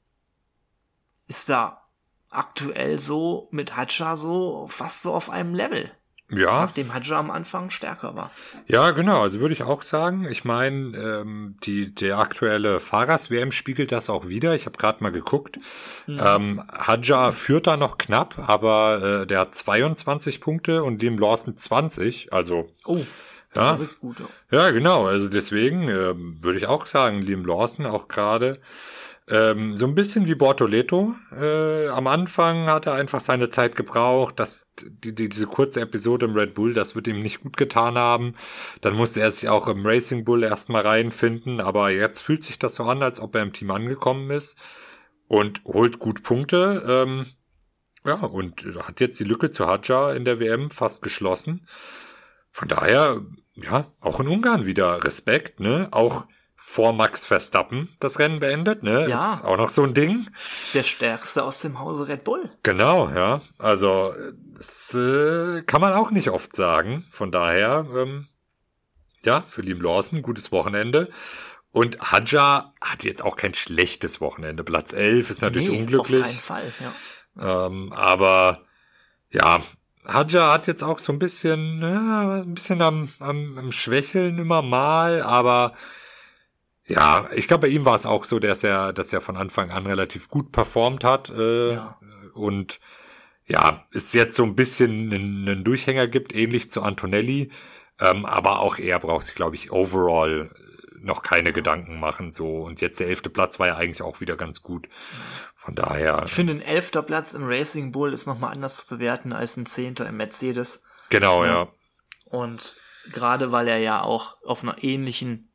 ist da aktuell so mit Hadjar so fast so auf einem Level. Ja. Nachdem Hadjar am Anfang stärker war. Ja, genau, also würde ich auch sagen. Ich meine, ähm, die der aktuelle Fahrers-W M spiegelt das auch wieder. Ich habe gerade mal geguckt. Mhm. Ähm, Hadjar führt da noch knapp, aber äh, der hat zweiundzwanzig Punkte und Liam Lawson zwanzig. Also oh, das ja, ist wirklich gut. Ja. ja, genau. Also deswegen äh, würde ich auch sagen, Liam Lawson auch gerade Ähm, so ein bisschen wie Bortoleto. Äh, am Anfang hat er einfach seine Zeit gebraucht. Das, die, die, diese kurze Episode im Red Bull, das wird ihm nicht gut getan haben. Dann musste er sich auch im Racing Bull erstmal reinfinden. Aber jetzt fühlt sich das so an, als ob er im Team angekommen ist und holt gut Punkte. Ähm, ja, und hat jetzt die Lücke zu Hadjar in der W M fast geschlossen. Von daher, ja, auch in Ungarn wieder Respekt, ne? Auch vor Max Verstappen das Rennen beendet, ne? Ja. Ist auch noch so ein Ding. Der Stärkste aus dem Hause Red Bull. Genau, ja. Also, das äh, kann man auch nicht oft sagen. Von daher, ähm, ja, für Liam Lawson, gutes Wochenende. Und Hadjar hat jetzt auch kein schlechtes Wochenende. Platz elf ist natürlich nee, unglücklich. Auf keinen Fall, ja. Ähm, aber, ja, Hadjar hat jetzt auch so ein bisschen, ja, ein bisschen am, am, am Schwächeln immer mal, aber ja, ich glaube, bei ihm war es auch so, dass er, dass er von Anfang an relativ gut performt hat äh, ja. und ja, es jetzt so ein bisschen einen, einen Durchhänger gibt, ähnlich zu Antonelli, ähm, aber auch er braucht sich, glaube ich, overall noch keine ja. Gedanken machen so und jetzt der elfte Platz war ja eigentlich auch wieder ganz gut. Von daher. Ich finde, ein elfter Platz im Racing Bull ist nochmal anders zu bewerten als ein zehnter im Mercedes. Genau, ja. ja. Und gerade weil er ja auch auf einer ähnlichen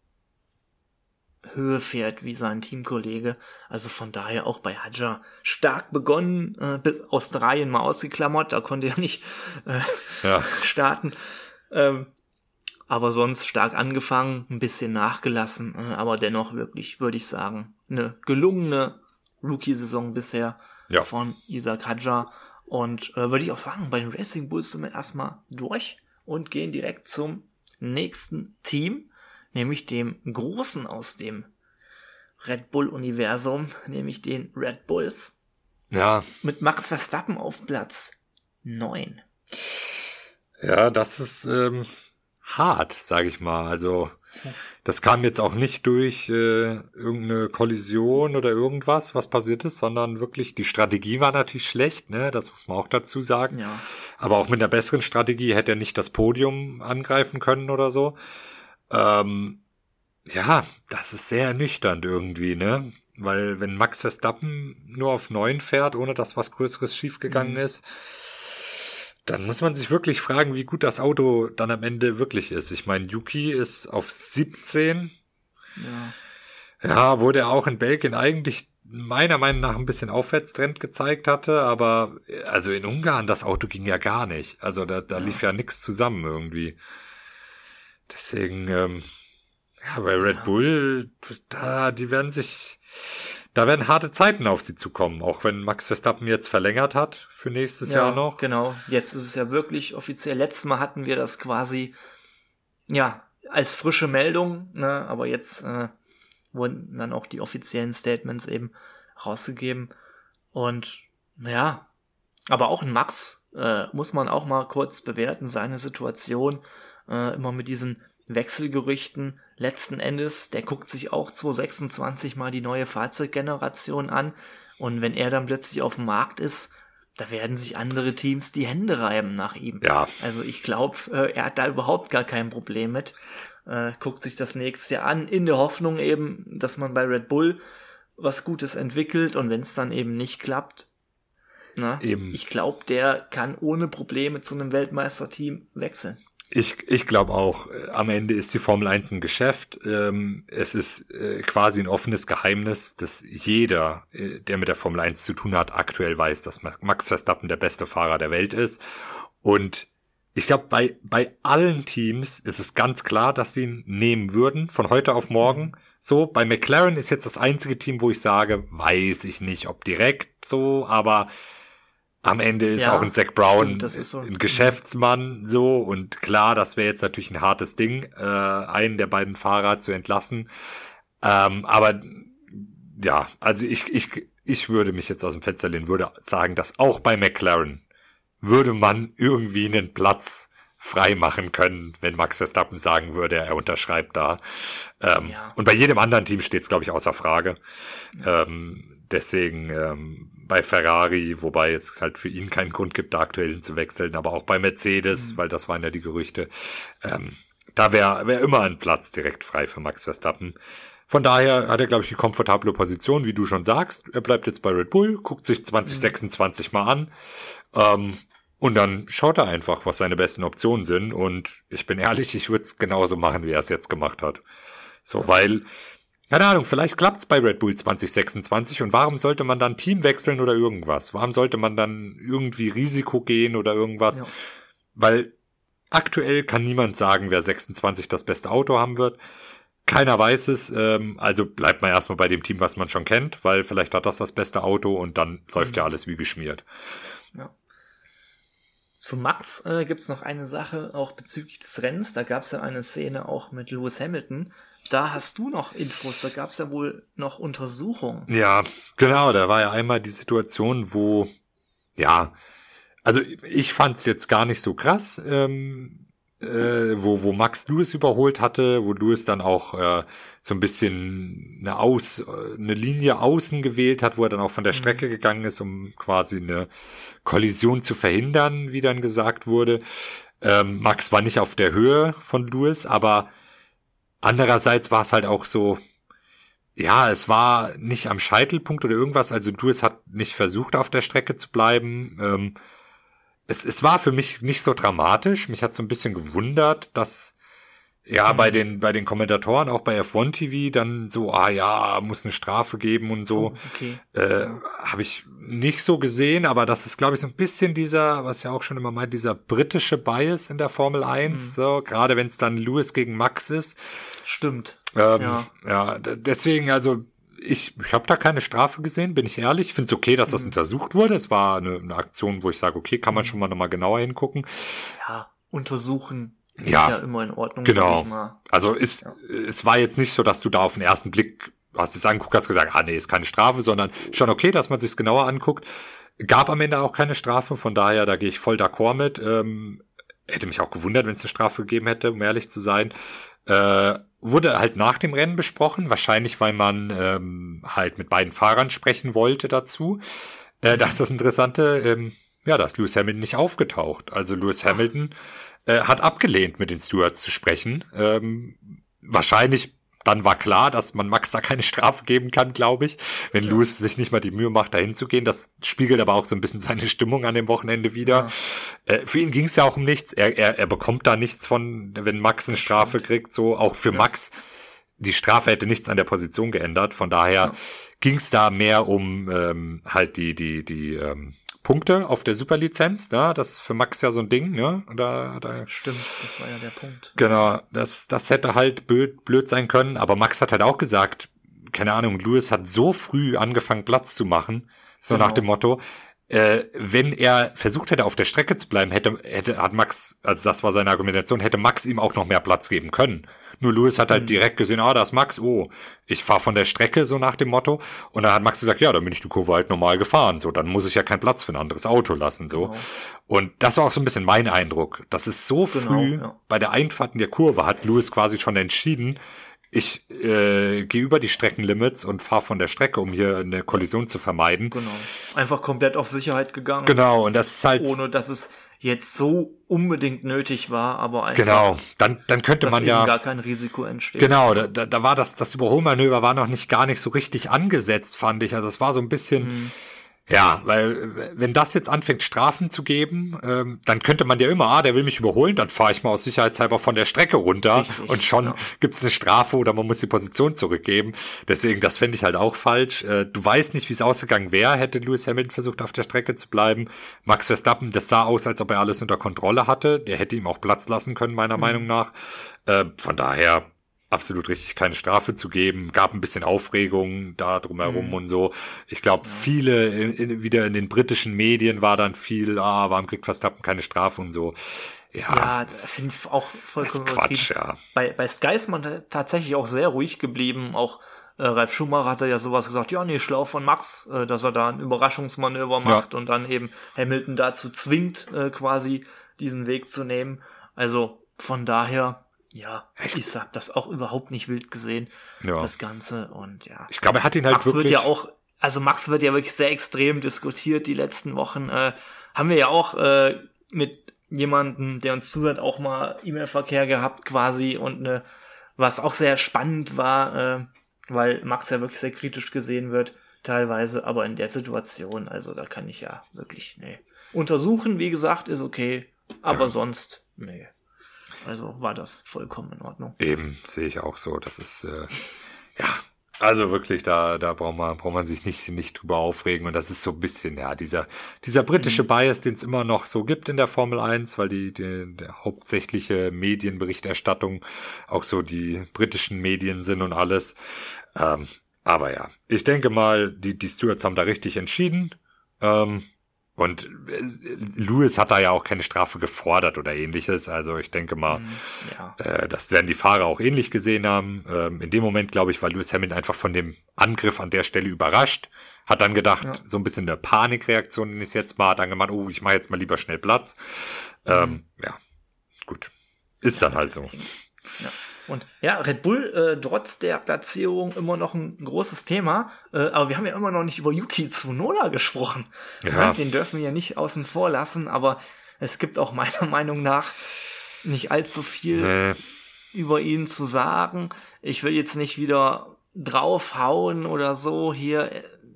Höhe fährt wie sein Teamkollege. Also von daher auch bei Hadjar stark begonnen, äh, Australien mal ausgeklammert, da konnte er nicht äh, ja. starten. Ähm, aber sonst stark angefangen, ein bisschen nachgelassen, äh, aber dennoch wirklich, würde ich sagen, eine gelungene Rookie-Saison bisher ja. von Isack Hadjar. Und äh, würde ich auch sagen, bei den Racing Bulls sind wir erstmal durch und gehen direkt zum nächsten Team, nämlich dem Großen aus dem Red Bull-Universum, nämlich den Red Bulls. Ja. Mit Max Verstappen auf Platz neun. Ja, das ist ähm, hart, sage ich mal. Also das kam jetzt auch nicht durch äh, irgendeine Kollision oder irgendwas, was passiert ist, sondern wirklich, die Strategie war natürlich schlecht, ne? Das muss man auch dazu sagen. Ja. Aber auch mit einer besseren Strategie hätte er nicht das Podium angreifen können oder so. Ähm, ja, das ist sehr ernüchternd irgendwie, ne? Weil wenn Max Verstappen nur auf neun fährt, ohne dass was Größeres schiefgegangen mhm. ist, dann muss man sich wirklich fragen, wie gut das Auto dann am Ende wirklich ist. Ich meine, Yuki ist auf siebzehn. Ja. Ja, wo der auch in Belgien eigentlich meiner Meinung nach ein bisschen Aufwärtstrend gezeigt hatte, aber also in Ungarn, das Auto ging ja gar nicht. Also da, da ja. lief ja nichts zusammen irgendwie. Deswegen, ähm, ja, bei Red ja. Bull, da, die werden sich, da werden harte Zeiten auf sie zukommen, auch wenn Max Verstappen jetzt verlängert hat für nächstes ja, Jahr noch. Genau, jetzt ist es ja wirklich offiziell. Letztes Mal hatten wir das quasi, ja, als frische Meldung, ne, aber jetzt äh, wurden dann auch die offiziellen Statements eben rausgegeben. Und ja, aber auch ein Max äh, muss man auch mal kurz bewerten, seine Situation. Äh, immer mit diesen Wechselgerüchten. Letzten Endes, der guckt sich auch zwanzig sechsundzwanzig mal die neue Fahrzeuggeneration an. Und wenn er dann plötzlich auf dem Markt ist, da werden sich andere Teams die Hände reiben nach ihm. Ja. Also ich glaube, äh, er hat da überhaupt gar kein Problem mit. Äh, guckt sich das nächstes Jahr an, in der Hoffnung eben, dass man bei Red Bull was Gutes entwickelt und wenn es dann eben nicht klappt, na, eben. Ich glaube, der kann ohne Probleme zu einem Weltmeisterteam wechseln. Ich, ich glaube auch, äh, am Ende ist die Formel eins ein Geschäft. Ähm, es ist äh, quasi ein offenes Geheimnis, dass jeder, äh, der mit der Formel eins zu tun hat, aktuell weiß, dass Max Verstappen der beste Fahrer der Welt ist. Und ich glaube, bei bei allen Teams ist es ganz klar, dass sie ihn nehmen würden, von heute auf morgen. So, bei McLaren ist jetzt das einzige Team, wo ich sage, weiß ich nicht, ob direkt so, aber am Ende ist ja, auch ein Zach Brown stimmt, das ist so. ein Geschäftsmann so und klar, das wäre jetzt natürlich ein hartes Ding, äh, einen der beiden Fahrer zu entlassen. Ähm, aber ja, also ich ich ich würde mich jetzt aus dem Fenster lehnen, würde sagen, dass auch bei McLaren würde man irgendwie einen Platz frei machen können, wenn Max Verstappen sagen würde, er unterschreibt da. Ähm, ja. Und bei jedem anderen Team steht es, glaube ich, außer Frage. Ja. Ähm, deswegen ähm, bei Ferrari, wobei es halt für ihn keinen Grund gibt, da aktuell hinzuwechseln, aber auch bei Mercedes, mhm. weil das waren ja die Gerüchte, ähm, da wäre wär immer ein Platz direkt frei für Max Verstappen. Von daher hat er, glaube ich, die komfortable Position, wie du schon sagst. Er bleibt jetzt bei Red Bull, guckt sich zwanzig sechsundzwanzig mhm. mal an, ähm, und dann schaut er einfach, was seine besten Optionen sind. Und ich bin ehrlich, ich würde es genauso machen, wie er es jetzt gemacht hat. So, weil, keine Ahnung, vielleicht klappt's bei Red Bull zwanzig sechsundzwanzig. Und warum sollte man dann Team wechseln oder irgendwas? Warum sollte man dann irgendwie Risiko gehen oder irgendwas? Ja. Weil aktuell kann niemand sagen, wer sechsundzwanzig das beste Auto haben wird. Keiner weiß es. Ähm, also bleibt man erstmal bei dem Team, was man schon kennt, weil vielleicht hat das das beste Auto und dann läuft mhm. ja alles wie geschmiert. Ja. Zu Max äh, gibt's noch eine Sache, auch bezüglich des Rennens. Da gab's ja eine Szene auch mit Lewis Hamilton. Da hast du noch Infos, da gab's ja wohl noch Untersuchungen. Ja, genau, da war ja einmal die Situation, wo, ja, also ich fand's jetzt gar nicht so krass, ähm, äh, wo wo Max Lewis überholt hatte, wo Lewis dann auch äh, so ein bisschen eine Aus eine Linie außen gewählt hat, wo er dann auch von der Strecke gegangen ist, um quasi eine Kollision zu verhindern, wie dann gesagt wurde. Ähm, Max war nicht auf der Höhe von Lewis, aber andererseits war es halt auch so, ja, es war nicht am Scheitelpunkt oder irgendwas, also Lewis hat nicht versucht, auf der Strecke zu bleiben. Ähm, Es, es war für mich nicht so dramatisch. Mich hat so ein bisschen gewundert, dass ja mhm. bei den bei den Kommentatoren, auch bei F eins T V, dann so, ah ja, muss eine Strafe geben und so. Oh, okay. Äh, ja. Habe ich nicht so gesehen, aber das ist, glaube ich, so ein bisschen dieser, was ja auch schon immer meint, dieser britische Bias in der Formel eins, mhm. so, gerade wenn es dann Lewis gegen Max ist. Stimmt. Ähm, ja. ja, deswegen, also Ich, ich habe da keine Strafe gesehen, bin ich ehrlich. Ich finde es okay, dass das mhm. untersucht wurde. Es war eine, eine Aktion, wo ich sage, okay, kann man schon mal nochmal genauer hingucken. Ja, untersuchen ist ja, ja immer in Ordnung. Genau. Sag ich mal. Also ist, ja. es war jetzt nicht so, dass du da auf den ersten Blick, hast es angeguckt, hast gesagt, ah nee, ist keine Strafe, sondern schon okay, dass man sich's genauer anguckt. Gab am Ende auch keine Strafe, von daher, da gehe ich voll d'accord mit. Ähm, hätte mich auch gewundert, wenn es eine Strafe gegeben hätte, um ehrlich zu sein. Äh, wurde halt nach dem Rennen besprochen, wahrscheinlich weil man ähm, halt mit beiden Fahrern sprechen wollte dazu. Äh, das ist das Interessante, ähm, ja, da ist Lewis Hamilton nicht aufgetaucht. Also Lewis Ach. Hamilton äh, hat abgelehnt, mit den Stewards zu sprechen. Ähm, wahrscheinlich dann war klar, dass man Max da keine Strafe geben kann, glaube ich, wenn ja. Lewis sich nicht mal die Mühe macht, da hinzugehen. Das spiegelt aber auch so ein bisschen seine Stimmung an dem Wochenende wider. Ja. Äh, für ihn ging es ja auch um nichts. Er, er, er bekommt da nichts von, wenn Max eine Strafe kriegt. So auch für ja. Max, die Strafe hätte nichts an der Position geändert. Von daher ja. ging es da mehr um ähm, halt die die die ähm, Punkte auf der Superlizenz, ne? Das ist für Max ja so ein Ding, ne? Da, da Stimmt, das war ja der Punkt. Genau, das das hätte halt blöd, blöd sein können, aber Max hat halt auch gesagt, keine Ahnung, Lewis hat so früh angefangen Platz zu machen, so genau. nach dem Motto, äh, wenn er versucht hätte auf der Strecke zu bleiben, hätte hätte hat Max, also das war seine Argumentation, hätte Max ihm auch noch mehr Platz geben können. Nur Lewis hat halt mhm. direkt gesehen, ah, da ist Max, oh, ich fahre von der Strecke, so nach dem Motto. Und dann hat Max gesagt, ja, dann bin ich die Kurve halt normal gefahren, so, dann muss ich ja keinen Platz für ein anderes Auto lassen, so. Genau. Und das war auch so ein bisschen mein Eindruck. Das ist so genau, früh, ja. bei der Einfahrt in der Kurve hat Lewis quasi schon entschieden, ich äh, gehe über die Streckenlimits und fahre von der Strecke, um hier eine Kollision zu vermeiden. Genau. Einfach komplett auf Sicherheit gegangen. Genau, und das ist halt... Ohne, dass es jetzt so unbedingt nötig war, aber einfach... Genau, dann, dann könnte dass man eben ja... gar kein Risiko entsteht. Genau, da, da, da war das, das Überholmanöver war noch nicht gar nicht so richtig angesetzt, fand ich. Also es war so ein bisschen... Hm. Ja, weil wenn das jetzt anfängt, Strafen zu geben, ähm, dann könnte man ja immer, ah, der will mich überholen, dann fahre ich mal aus sicherheitshalber von der Strecke runter. Richtig, und schon ja. gibt's eine Strafe oder man muss die Position zurückgeben. Deswegen, das fände ich halt auch falsch. Äh, du weißt nicht, wie es ausgegangen wäre, hätte Lewis Hamilton versucht, auf der Strecke zu bleiben. Max Verstappen, das sah aus, als ob er alles unter Kontrolle hatte. Der hätte ihm auch Platz lassen können, meiner mhm. Meinung nach. Äh, von daher... absolut richtig, keine Strafe zu geben. Gab ein bisschen Aufregung da drumherum mhm. und so. Ich glaube, ja. viele, in, in, wieder in den britischen Medien war dann viel, ah, warum kriegt Verstappen keine Strafe und so. Ja, ja das finde ich auch vollkommen Quatsch, ja. Bei, bei Sky ist man tatsächlich auch sehr ruhig geblieben. Auch äh, Ralf Schumacher hatte ja sowas gesagt, ja, nee, schlau von Max, äh, dass er da ein Überraschungsmanöver macht ja. und dann eben Hamilton dazu zwingt, äh, quasi diesen Weg zu nehmen. Also von daher... Ja, ich sag das auch überhaupt nicht wild gesehen, ja. das Ganze, und ja. Ich glaube, er hat ihn halt Max wirklich... wird ja auch, also Max wird ja wirklich sehr extrem diskutiert die letzten Wochen. Äh, haben wir ja auch äh, mit jemandem, der uns zuhört, auch mal E-Mail-Verkehr gehabt quasi, und ne, was auch sehr spannend war, äh, weil Max ja wirklich sehr kritisch gesehen wird, teilweise, aber in der Situation, also da kann ich ja wirklich, nee. Untersuchen, wie gesagt, ist okay, aber ja. sonst, nee. Also war das vollkommen in Ordnung. Eben, sehe ich auch so. Das ist, äh, ja, also wirklich, da da braucht man braucht man sich nicht nicht drüber aufregen. Und das ist so ein bisschen, ja, dieser dieser britische mhm. Bias, den es immer noch so gibt in der Formel eins, weil die, die der hauptsächliche Medienberichterstattung auch so die britischen Medien sind und alles. Ähm, aber ja, ich denke mal, die die Stewards haben da richtig entschieden. Ähm, Und Lewis hat da ja auch keine Strafe gefordert oder ähnliches. Also ich denke mal, ja. äh, das werden die Fahrer auch ähnlich gesehen haben. Ähm, in dem Moment, glaube ich, war Lewis Hamilton einfach von dem Angriff an der Stelle überrascht. Hat dann gedacht, ja. so ein bisschen eine Panikreaktion, wenn ich es jetzt mal, hat dann gemeint, oh, ich mache jetzt mal lieber schnell Platz. Mhm. Ähm, ja, gut. Ist ja, dann halt deswegen. so. Ja. Und ja, Red Bull, äh, trotz der Platzierung immer noch ein großes Thema, äh, aber wir haben ja immer noch nicht über Yuki Tsunoda gesprochen. Ja. Den dürfen wir ja nicht außen vor lassen, aber es gibt auch meiner Meinung nach nicht allzu viel nee. über ihn zu sagen. Ich will jetzt nicht wieder draufhauen oder so hier.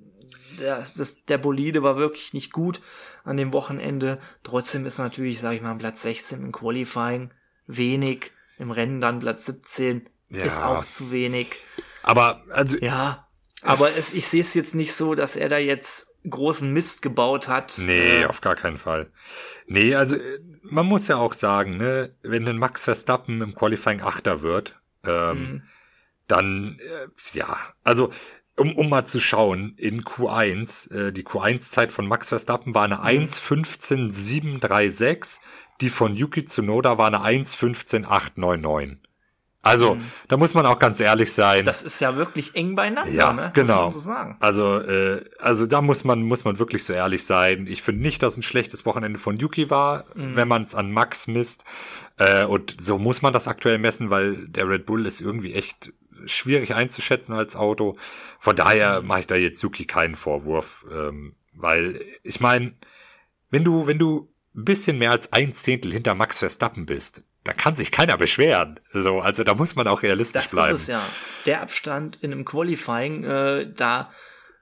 Der, das, der Bolide war wirklich nicht gut an dem Wochenende. Trotzdem ist natürlich, sage ich mal, Platz sechzehn im Qualifying wenig. Im Rennen dann Platz siebzehn ja. ist auch zu wenig. Aber, also... Ja, aber es, ich sehe es jetzt nicht so, dass er da jetzt großen Mist gebaut hat. Nee, äh, auf gar keinen Fall. Nee, also man muss ja auch sagen, ne, wenn ein Max Verstappen im Qualifying Achter wird, ähm, mhm. dann, äh, ja, also... Um, um mal zu schauen, in Q eins, äh, die Q eins Zeit von Max Verstappen war eine mhm. eins fünfzehn sieben drei sechs, die von Yuki Tsunoda war eine eins fünfzehn acht neun neun. Also, mhm. da muss man auch ganz ehrlich sein. Das ist ja wirklich eng beieinander, ja, ne? Genau. Muss man so sagen. Also, äh, also da muss man muss man wirklich so ehrlich sein. Ich finde nicht, dass ein schlechtes Wochenende von Yuki war, mhm. wenn man es an Max misst. Äh, und so muss man das aktuell messen, weil der Red Bull ist irgendwie echt schwierig einzuschätzen als Auto. Von daher mache ich da jetzt Yuki keinen Vorwurf, ähm, weil ich meine, wenn du wenn du ein bisschen mehr als ein Zehntel hinter Max Verstappen bist, da kann sich keiner beschweren. So, also da muss man auch realistisch das bleiben. Das ist es ja. Der Abstand in einem Qualifying, äh, da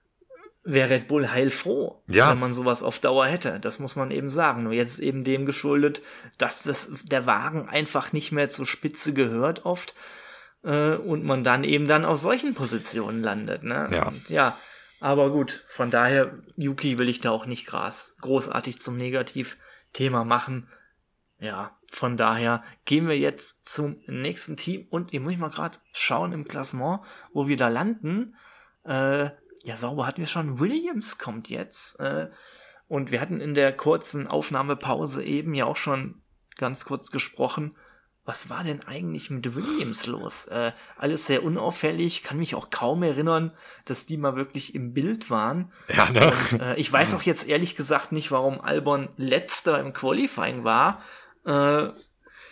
wäre Red Bull heilfroh, ja. wenn man sowas auf Dauer hätte. Das muss man eben sagen. Nur jetzt ist eben dem geschuldet, dass das der Wagen einfach nicht mehr zur Spitze gehört oft. Und man dann eben dann auf solchen Positionen landet, ne? Ja. Und ja, aber gut, von daher, Yuki will ich da auch nicht groß, großartig zum Negativthema machen. Ja, von daher gehen wir jetzt zum nächsten Team und ihr muss mal gerade schauen im Klassement, wo wir da landen. Äh, ja, sauber hatten wir schon. Williams kommt jetzt. Äh, und wir hatten in der kurzen Aufnahmepause eben ja auch schon ganz kurz gesprochen. Was war denn eigentlich mit Williams los? Äh, alles sehr unauffällig, kann mich auch kaum erinnern, dass die mal wirklich im Bild waren. Ja, ne? Und, äh, ich weiß auch jetzt ehrlich gesagt nicht, warum Albon letzter im Qualifying war. Äh,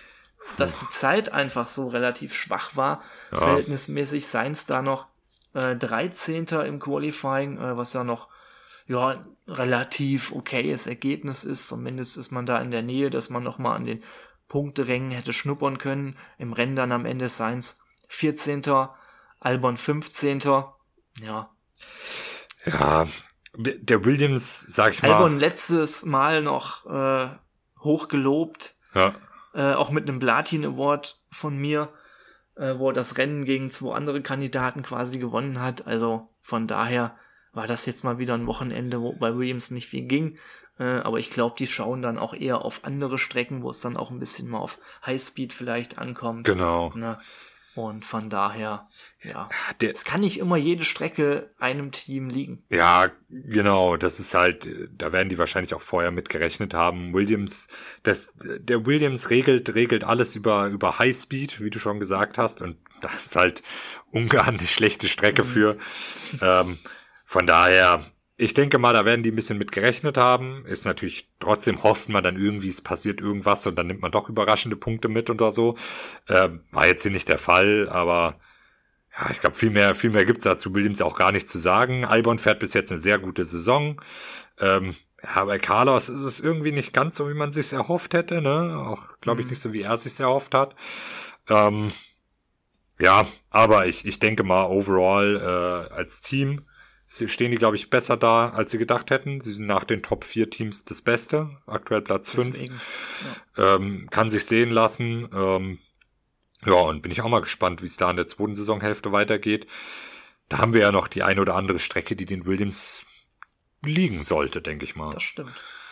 dass die Zeit einfach so relativ schwach war. Ja. Verhältnismäßig Sainz da noch äh, dreizehnter im Qualifying, äh, was ja noch ja relativ okayes Ergebnis ist. Zumindest ist man da in der Nähe, dass man noch mal an den Punkterängen hätte schnuppern können. Im Rennen dann am Ende Sainz vierzehnter, Albon fünfzehnter. Ja. Ja, der Williams, sag ich mal. Albon letztes Mal noch äh, hochgelobt. Ja. Äh, auch mit einem Platin Award von mir, äh, wo er das Rennen gegen zwei andere Kandidaten quasi gewonnen hat. Also von daher war das jetzt mal wieder ein Wochenende, wo bei Williams nicht viel ging. Äh, aber ich glaube, die schauen dann auch eher auf andere Strecken, wo es dann auch ein bisschen mal auf Highspeed vielleicht ankommt. Genau. Ne? Und von daher, ja, Der, es kann nicht immer jede Strecke einem Team liegen. Ja, genau, das ist halt, da werden die wahrscheinlich auch vorher mit gerechnet haben. Williams, das, der Williams regelt, regelt alles über, über Highspeed, wie du schon gesagt hast, und das ist halt Ungarn eine schlechte Strecke Mhm. für. ähm, von daher, ich denke mal, da werden die ein bisschen mit gerechnet haben. Ist natürlich, trotzdem hofft man dann irgendwie, es passiert irgendwas und dann nimmt man doch überraschende Punkte mit oder so. Ähm, war jetzt hier nicht der Fall, aber ja, ich glaube, viel mehr, viel mehr gibt's dazu Williams auch gar nicht zu sagen. Albon fährt bis jetzt eine sehr gute Saison. Ähm, ja, bei Carlos ist es irgendwie nicht ganz so, wie man sich's erhofft hätte, ne? Auch, glaube ich, Mhm. nicht so, wie er sich's erhofft hat. Ähm, ja, aber ich, ich denke mal, overall, äh, als Team stehen die, glaube ich, besser da, als sie gedacht hätten. Sie sind nach den Top vier Teams das Beste. Aktuell Platz fünf. Deswegen, Ähm, kann sich sehen lassen. Ähm, ja, und bin ich auch mal gespannt, wie es da in der zweiten Saisonhälfte weitergeht. Da haben wir ja noch die eine oder andere Strecke, die den Williams liegen sollte, denke ich mal. das stimmt.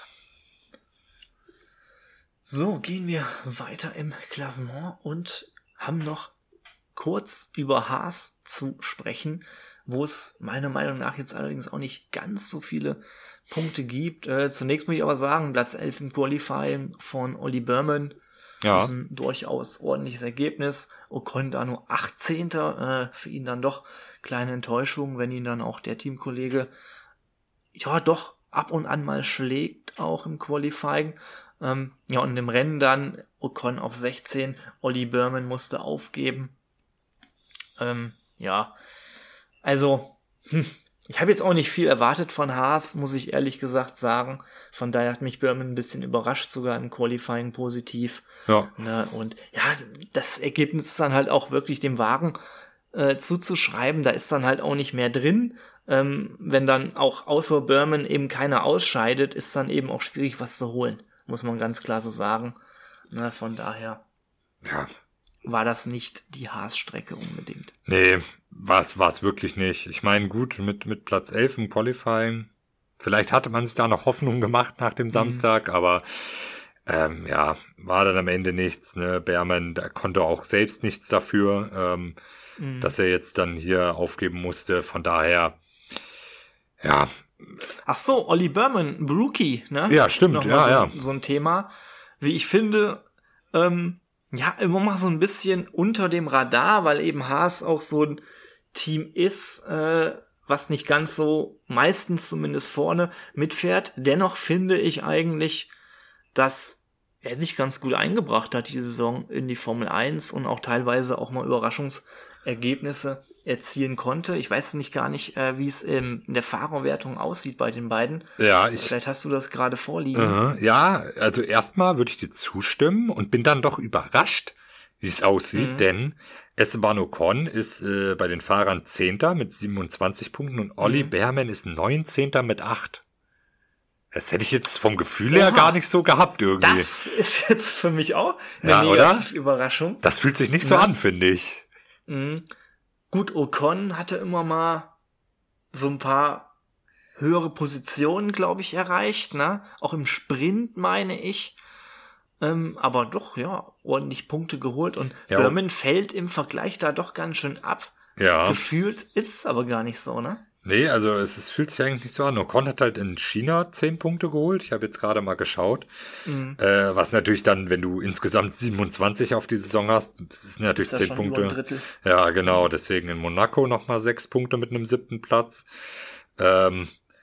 So, gehen wir weiter im Klassement und haben noch kurz über Haas zu sprechen, wo es meiner Meinung nach jetzt allerdings auch nicht ganz so viele Punkte gibt. Äh, zunächst muss ich aber sagen, Platz elf im Qualifying von Olli Berman. Ja. Das ist ein durchaus ordentliches Ergebnis. Ocon da nur achtzehnter. Äh, für ihn dann doch kleine Enttäuschung, wenn ihn dann auch der Teamkollege ja doch ab und an mal schlägt, auch im Qualifying. Ähm, ja, und im Rennen dann Ocon auf sechzehn. Olli Berman musste aufgeben. Ähm, ja, also, hm, ich habe jetzt auch nicht viel erwartet von Haas, muss ich ehrlich gesagt sagen. Von daher hat mich Berman ein bisschen überrascht, sogar im Qualifying positiv. Ja. Ne? Und ja, das Ergebnis ist dann halt auch wirklich dem Wagen äh, zuzuschreiben. Da ist dann halt auch nicht mehr drin. Ähm, wenn dann auch außer Berman eben keiner ausscheidet, ist dann eben auch schwierig, was zu holen. Muss man ganz klar so sagen. Ne? Von daher Ja. war das nicht die Haas-Strecke unbedingt. Nee, war's, war's wirklich nicht. Ich meine, gut, mit, mit Platz elf im Qualifying. Vielleicht hatte man sich da noch Hoffnung gemacht nach dem Samstag, aber ähm, ja, war dann am Ende nichts. Ne? Berman, der konnte auch selbst nichts dafür, ähm, Mhm. dass er jetzt dann hier aufgeben musste. Von daher, ja, Ach so, Olli Berman, Rookie, ne? Ja, stimmt, Nochmal ja, so, ja. so ein Thema. Wie ich finde, ähm, ja, immer mal so ein bisschen unter dem Radar, weil eben Haas auch so ein Team ist, äh, was nicht ganz so, meistens zumindest vorne mitfährt. Dennoch finde ich eigentlich, dass er sich ganz gut eingebracht hat, die Saison in die Formel eins und auch teilweise auch mal Überraschungsergebnisse erzielen konnte. Ich weiß nicht gar nicht, äh, wie es ähm, in der Fahrerwertung aussieht bei den beiden. ja, ich, Vielleicht hast du das gerade vorliegen. äh, ja, also erstmal würde ich dir zustimmen und bin dann doch überrascht, wie es aussieht, Mhm. denn Esteban Ocon ist äh, bei den Fahrern Zehnter mit siebenundzwanzig Punkten und Olli Mhm. Berman ist Neunzehnter mit acht. Das hätte ich jetzt vom Gefühl her Oha. gar nicht so gehabt irgendwie. Das, Das ist jetzt für mich auch eine Ja, oder? Negativ-Überraschung. fühlt sich nicht so Ja. an, finde ich. Mhm. Gut, Ocon hatte immer mal so ein paar höhere Positionen, glaube ich, erreicht, ne? Auch im Sprint, meine ich. Ähm, aber doch, ja, ordentlich Punkte geholt und Ja. Berman fällt im Vergleich da doch ganz schön ab. Ja. Gefühlt ist es aber gar nicht so, ne? Nee, also es, es fühlt sich eigentlich nicht so an. Ocon hat halt in China zehn Punkte geholt. Ich habe jetzt gerade mal geschaut. Mhm. Äh, was natürlich dann, wenn du insgesamt siebenundzwanzig auf die Saison hast, das ist natürlich Ist ja zehn schon über ein Punkte. Drittel. Ja, genau. Deswegen in Monaco nochmal sechs Punkte mit einem siebten Platz. Ähm,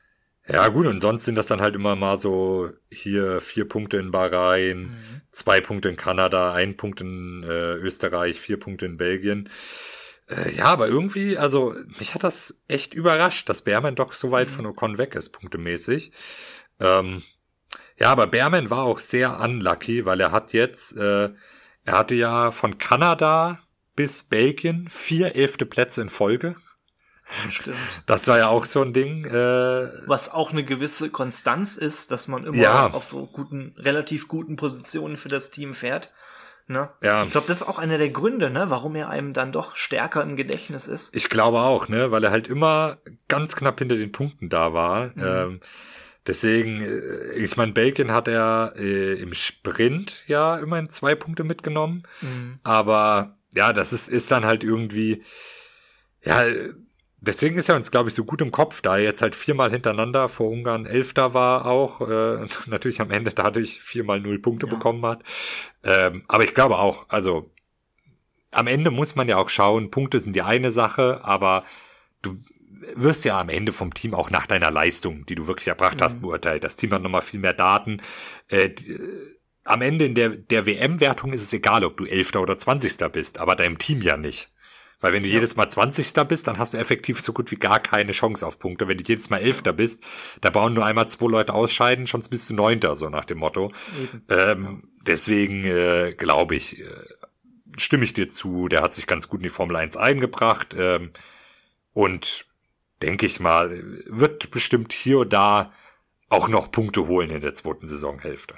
Ja gut, und sonst sind das dann halt immer mal so hier vier Punkte in Bahrain, mhm. zwei Punkte in Kanada, ein Punkt in äh, Österreich, vier Punkte in Belgien. Äh, ja, aber irgendwie, also mich hat das echt überrascht, dass Behrmann doch so weit mhm. von Ocon weg ist, punktemäßig. Ähm, ja, aber Behrmann war auch sehr unlucky, weil er hat jetzt, äh, er hatte ja von Kanada bis Belgien vier elfte Plätze in Folge. Stimmt. Das war ja auch so ein Ding. Äh, Was auch eine gewisse Konstanz ist, dass man immer ja. auf so guten, relativ guten Positionen für das Team fährt. Ne? Ja. Ich glaube, das ist auch einer der Gründe, ne, warum er einem dann doch stärker im Gedächtnis ist. Ich glaube auch, ne, weil er halt immer ganz knapp hinter den Punkten da war. Mhm. Ähm, deswegen, ich meine, Belgien hat er äh, im Sprint ja immerhin zwei Punkte mitgenommen. Mhm. Aber ja, das ist, ist dann halt irgendwie, ja, deswegen ist er uns, glaube ich, so gut im Kopf, da er jetzt halt viermal hintereinander vor Ungarn Elfter war auch, äh, und natürlich am Ende dadurch viermal null Punkte ja. bekommen hat. Ähm, aber ich glaube auch, also am Ende muss man ja auch schauen, Punkte sind die eine Sache, aber du wirst ja am Ende vom Team auch nach deiner Leistung, die du wirklich erbracht mhm. hast, beurteilt. Das Team hat nochmal viel mehr Daten. Äh, die, am Ende in der, der W M-Wertung ist es egal, ob du Elfter oder Zwanzigster bist, aber deinem Team ja nicht. Weil wenn du ja. jedes Mal Zwanzigster bist, dann hast du effektiv so gut wie gar keine Chance auf Punkte. Wenn du jedes Mal Elfter bist, da bauen nur einmal zwei Leute ausscheiden, sonst bist du Neunter, so nach dem Motto. Ähm, ja. Deswegen äh, glaube ich, äh, stimme ich dir zu, der hat sich ganz gut in die Formel eins eingebracht ähm, und denke ich mal, wird bestimmt hier und da auch noch Punkte holen in der zweiten Saisonhälfte.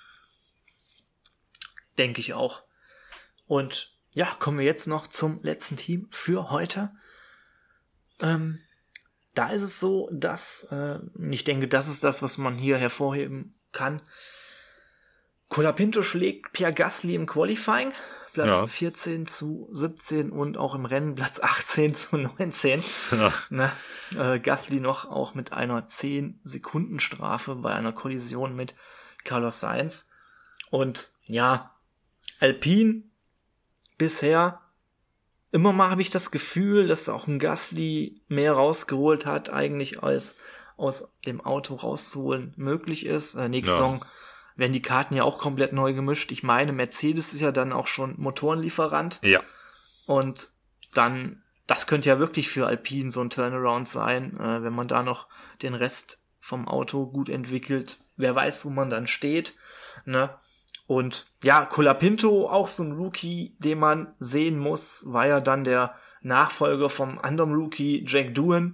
Denke ich auch. Und ja, kommen wir jetzt noch zum letzten Team für heute. Ähm, da ist es so, dass, äh, ich denke, das ist das, was man hier hervorheben kann. Colapinto schlägt Pierre Gasly im Qualifying, Platz ja. vierzehn zu siebzehn und auch im Rennen Platz achtzehn zu neunzehn. Ja. Na, äh, Gasly noch auch mit einer zehn Sekunden Strafe bei einer Kollision mit Carlos Sainz. Und ja, Alpine bisher, immer mal habe ich das Gefühl, dass auch ein Gasly mehr rausgeholt hat, eigentlich als aus dem Auto rauszuholen möglich ist. Äh, nächste ja. Saison werden die Karten ja auch komplett neu gemischt. Ich meine, Mercedes ist ja dann auch schon Motorenlieferant. Ja. Und dann, das könnte ja wirklich für Alpine so ein Turnaround sein, äh, wenn man da noch den Rest vom Auto gut entwickelt. Wer weiß, wo man dann steht, ne? Und ja, Colapinto, auch so ein Rookie, den man sehen muss, war ja dann der Nachfolger vom anderen Rookie, Jack Doohan.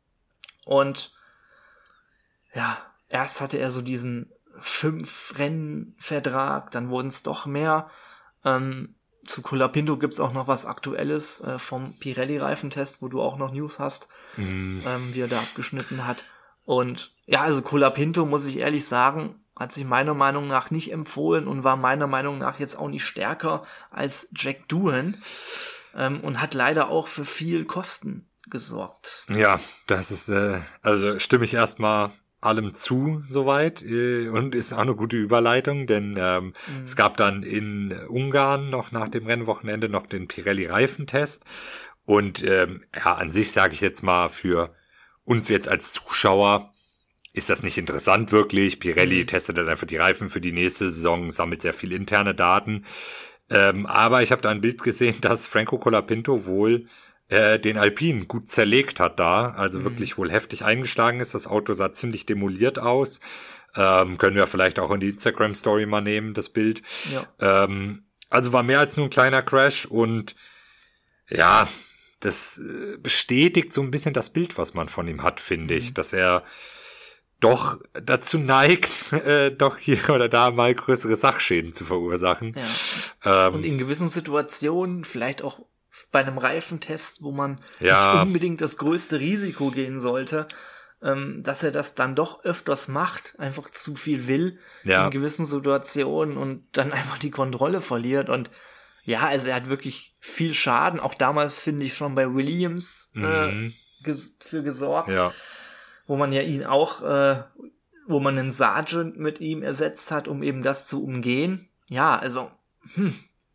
Und ja, erst hatte er so diesen Fünf-Rennen-Vertrag, dann wurden es doch mehr. Ähm, zu Colapinto gibt's auch noch was Aktuelles äh, vom Pirelli-Reifentest, wo du auch noch News hast, mhm. ähm, wie er da abgeschnitten hat. Und ja, also Colapinto, muss ich ehrlich sagen, hat sich meiner Meinung nach nicht empfohlen und war meiner Meinung nach jetzt auch nicht stärker als Jack Doohan ähm, und hat leider auch für viel Kosten gesorgt. Ja, das ist, äh, also stimme ich erstmal allem zu soweit äh, und ist auch eine gute Überleitung, denn ähm, mhm. es gab dann in Ungarn noch nach dem Rennwochenende noch den Pirelli-Reifentest und ähm, ja, an sich sage ich jetzt mal für uns jetzt als Zuschauer ist das nicht interessant wirklich. Pirelli mhm. testet dann einfach die Reifen für die nächste Saison, sammelt sehr viel interne Daten. Ähm, aber ich habe da ein Bild gesehen, dass Franco Colapinto wohl äh, den Alpine gut zerlegt hat da. Also mhm. wirklich wohl heftig eingeschlagen ist. Das Auto sah ziemlich demoliert aus. Ähm, können wir vielleicht auch in die Instagram-Story mal nehmen, das Bild. Ja. Ähm, also war mehr als nur ein kleiner Crash. Und ja, das äh, bestätigt so ein bisschen das Bild, was man von ihm hat, finde mhm. ich. Dass er doch dazu neigt, äh, doch hier oder da mal größere Sachschäden zu verursachen. Ja. Ähm, und in gewissen Situationen, vielleicht auch bei einem Reifentest, wo man ja. nicht unbedingt das größte Risiko gehen sollte, ähm, dass er das dann doch öfters macht, einfach zu viel will ja. in gewissen Situationen und dann einfach die Kontrolle verliert. Und ja, also er hat wirklich viel Schaden, auch damals finde ich schon bei Williams äh, mhm. ges- für gesorgt. Ja. Wo man ja ihn auch, äh, wo man einen Sergeant mit ihm ersetzt hat, um eben das zu umgehen. Ja, also, hm.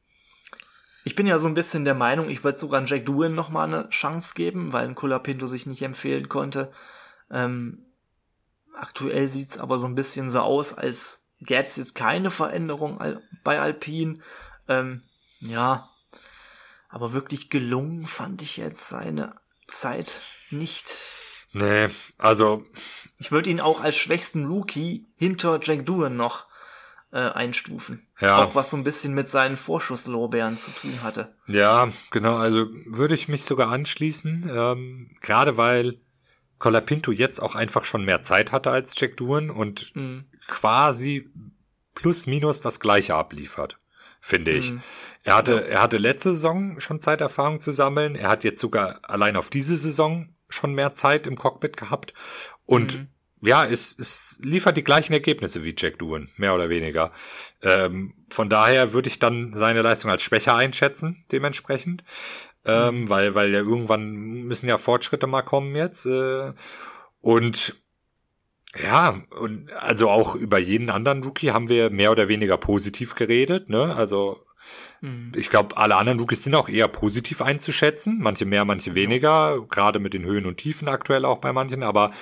Ich bin ja so ein bisschen der Meinung, ich würde sogar an Jack Doohan nochmal eine Chance geben, weil ein Colapinto sich nicht empfehlen konnte. Ähm, aktuell sieht's aber so ein bisschen so aus, als gäbe es jetzt keine Veränderung al- bei Alpine. Ähm, ja, aber wirklich gelungen fand ich jetzt seine Zeit nicht. Nee, also... Ich würde ihn auch als schwächsten Rookie hinter Jack Doohan noch äh, einstufen. Ja. Auch was so ein bisschen mit seinen Vorschusslorbeeren zu tun hatte. Ja, genau, also würde ich mich sogar anschließen, ähm, gerade weil Colapinto jetzt auch einfach schon mehr Zeit hatte als Jack Doohan und Mhm. quasi plus minus das Gleiche abliefert, finde ich. Mhm. Er hatte, Ja. er hatte letzte Saison schon Zeiterfahrung zu sammeln, er hat jetzt sogar allein auf diese Saison schon mehr Zeit im Cockpit gehabt und Mhm. ja, es, es liefert die gleichen Ergebnisse wie Jack Doohan, mehr oder weniger. Ähm, von daher würde ich dann seine Leistung als schwächer einschätzen, dementsprechend. Ähm, Mhm. weil, weil ja irgendwann müssen ja Fortschritte mal kommen jetzt. Äh, und ja, und also auch über jeden anderen Rookie haben wir mehr oder weniger positiv geredet, ne? Also Mhm. ich glaube, alle anderen Rookies sind auch eher positiv einzuschätzen. Manche mehr, manche weniger. Gerade mit den Höhen und Tiefen aktuell auch bei manchen. Aber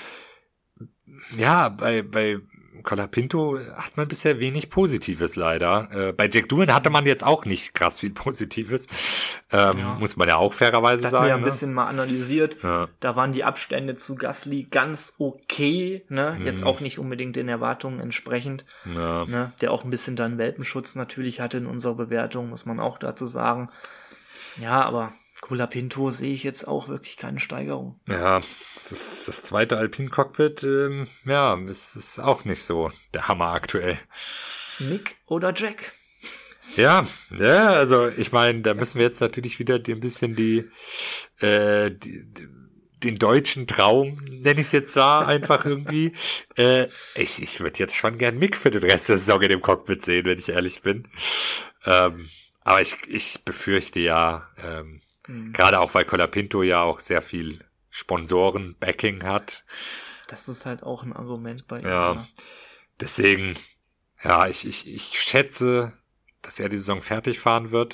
ja, bei, bei Colapinto hat man bisher wenig Positives leider. Äh, bei Jack Doohan hatte man jetzt auch nicht krass viel Positives. Ähm, Ja. Muss man ja auch fairerweise Das hatten sagen. wir ja ein ne? bisschen mal analysiert. Ja. Da waren die Abstände zu Gasly ganz okay, ne? Jetzt Mhm. auch nicht unbedingt den Erwartungen entsprechend, Ja. ne? Der auch ein bisschen dann Welpenschutz natürlich hatte in unserer Bewertung, muss man auch dazu sagen. Ja, aber Colapinto sehe ich jetzt auch wirklich keine Steigerung. Ja, das ist das zweite Alpine-Cockpit. Ähm, ja, es ist auch nicht so der Hammer aktuell. Mick oder Jack? Ja, ja, also ich meine, da müssen wir jetzt natürlich wieder ein bisschen die, äh, die, die den deutschen Traum, nenne ich es jetzt da einfach irgendwie. Äh, ich ich würde jetzt schon gern Mick für den Rest der Saison in dem Cockpit sehen, wenn ich ehrlich bin. Ähm, aber ich ich befürchte ja, ähm, Hm. gerade auch, weil Colapinto ja auch sehr viel Sponsoren-Backing hat. Das ist halt auch ein Argument bei ihm. Ja, ne? deswegen, ja, ich, ich, ich schätze, dass er die Saison fertig fahren wird.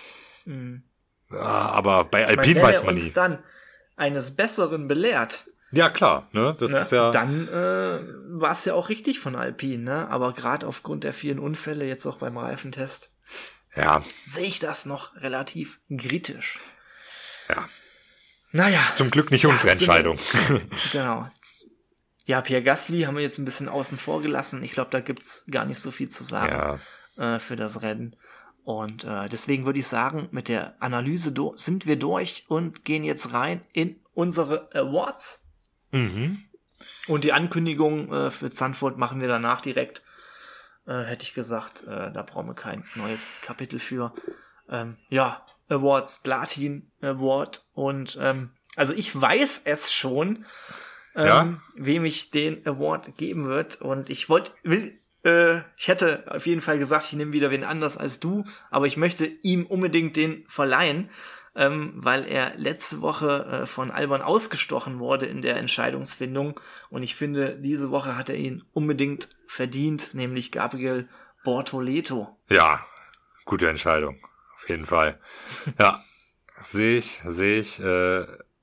Hm. Ja, aber bei Ich meine, Alpine wenn weiß er man uns nie. dann eines Besseren belehrt, Ja, klar, ne, das ne, ist ja, dann äh, war es ja auch richtig von Alpine, ne? Aber gerade aufgrund der vielen Unfälle, jetzt auch beim Reifentest, ja, sehe ich das noch relativ kritisch. ja, Naja. zum Glück nicht Ja, unsere sind- Entscheidung. Genau. Ja, Pierre Gasly haben wir jetzt ein bisschen außen vor gelassen. Ich glaube, da gibt's gar nicht so viel zu sagen Ja, äh, für das Rennen. Und äh, deswegen würde ich sagen, mit der Analyse do- sind wir durch und gehen jetzt rein in unsere Awards. mhm. Und die Ankündigung äh, für Zandvoort machen wir danach direkt. Äh, hätte ich gesagt, äh, da brauchen wir kein neues Kapitel für. Ähm, ja, Awards, Platin Award. Und ähm, also ich weiß es schon, ähm, Ja? wem ich den Award geben wird. Und ich wollte, will, äh, ich hätte auf jeden Fall gesagt, ich nehme wieder wen anders als du, aber ich möchte ihm unbedingt den verleihen. Ähm, weil er letzte Woche äh, von Albon ausgestochen wurde in der Entscheidungsfindung. Und ich finde, diese Woche hat er ihn unbedingt verdient, nämlich Gabriel Bortoleto. Ja, gute Entscheidung, auf jeden Fall. Ja, sehe ich, sehe ich. Äh,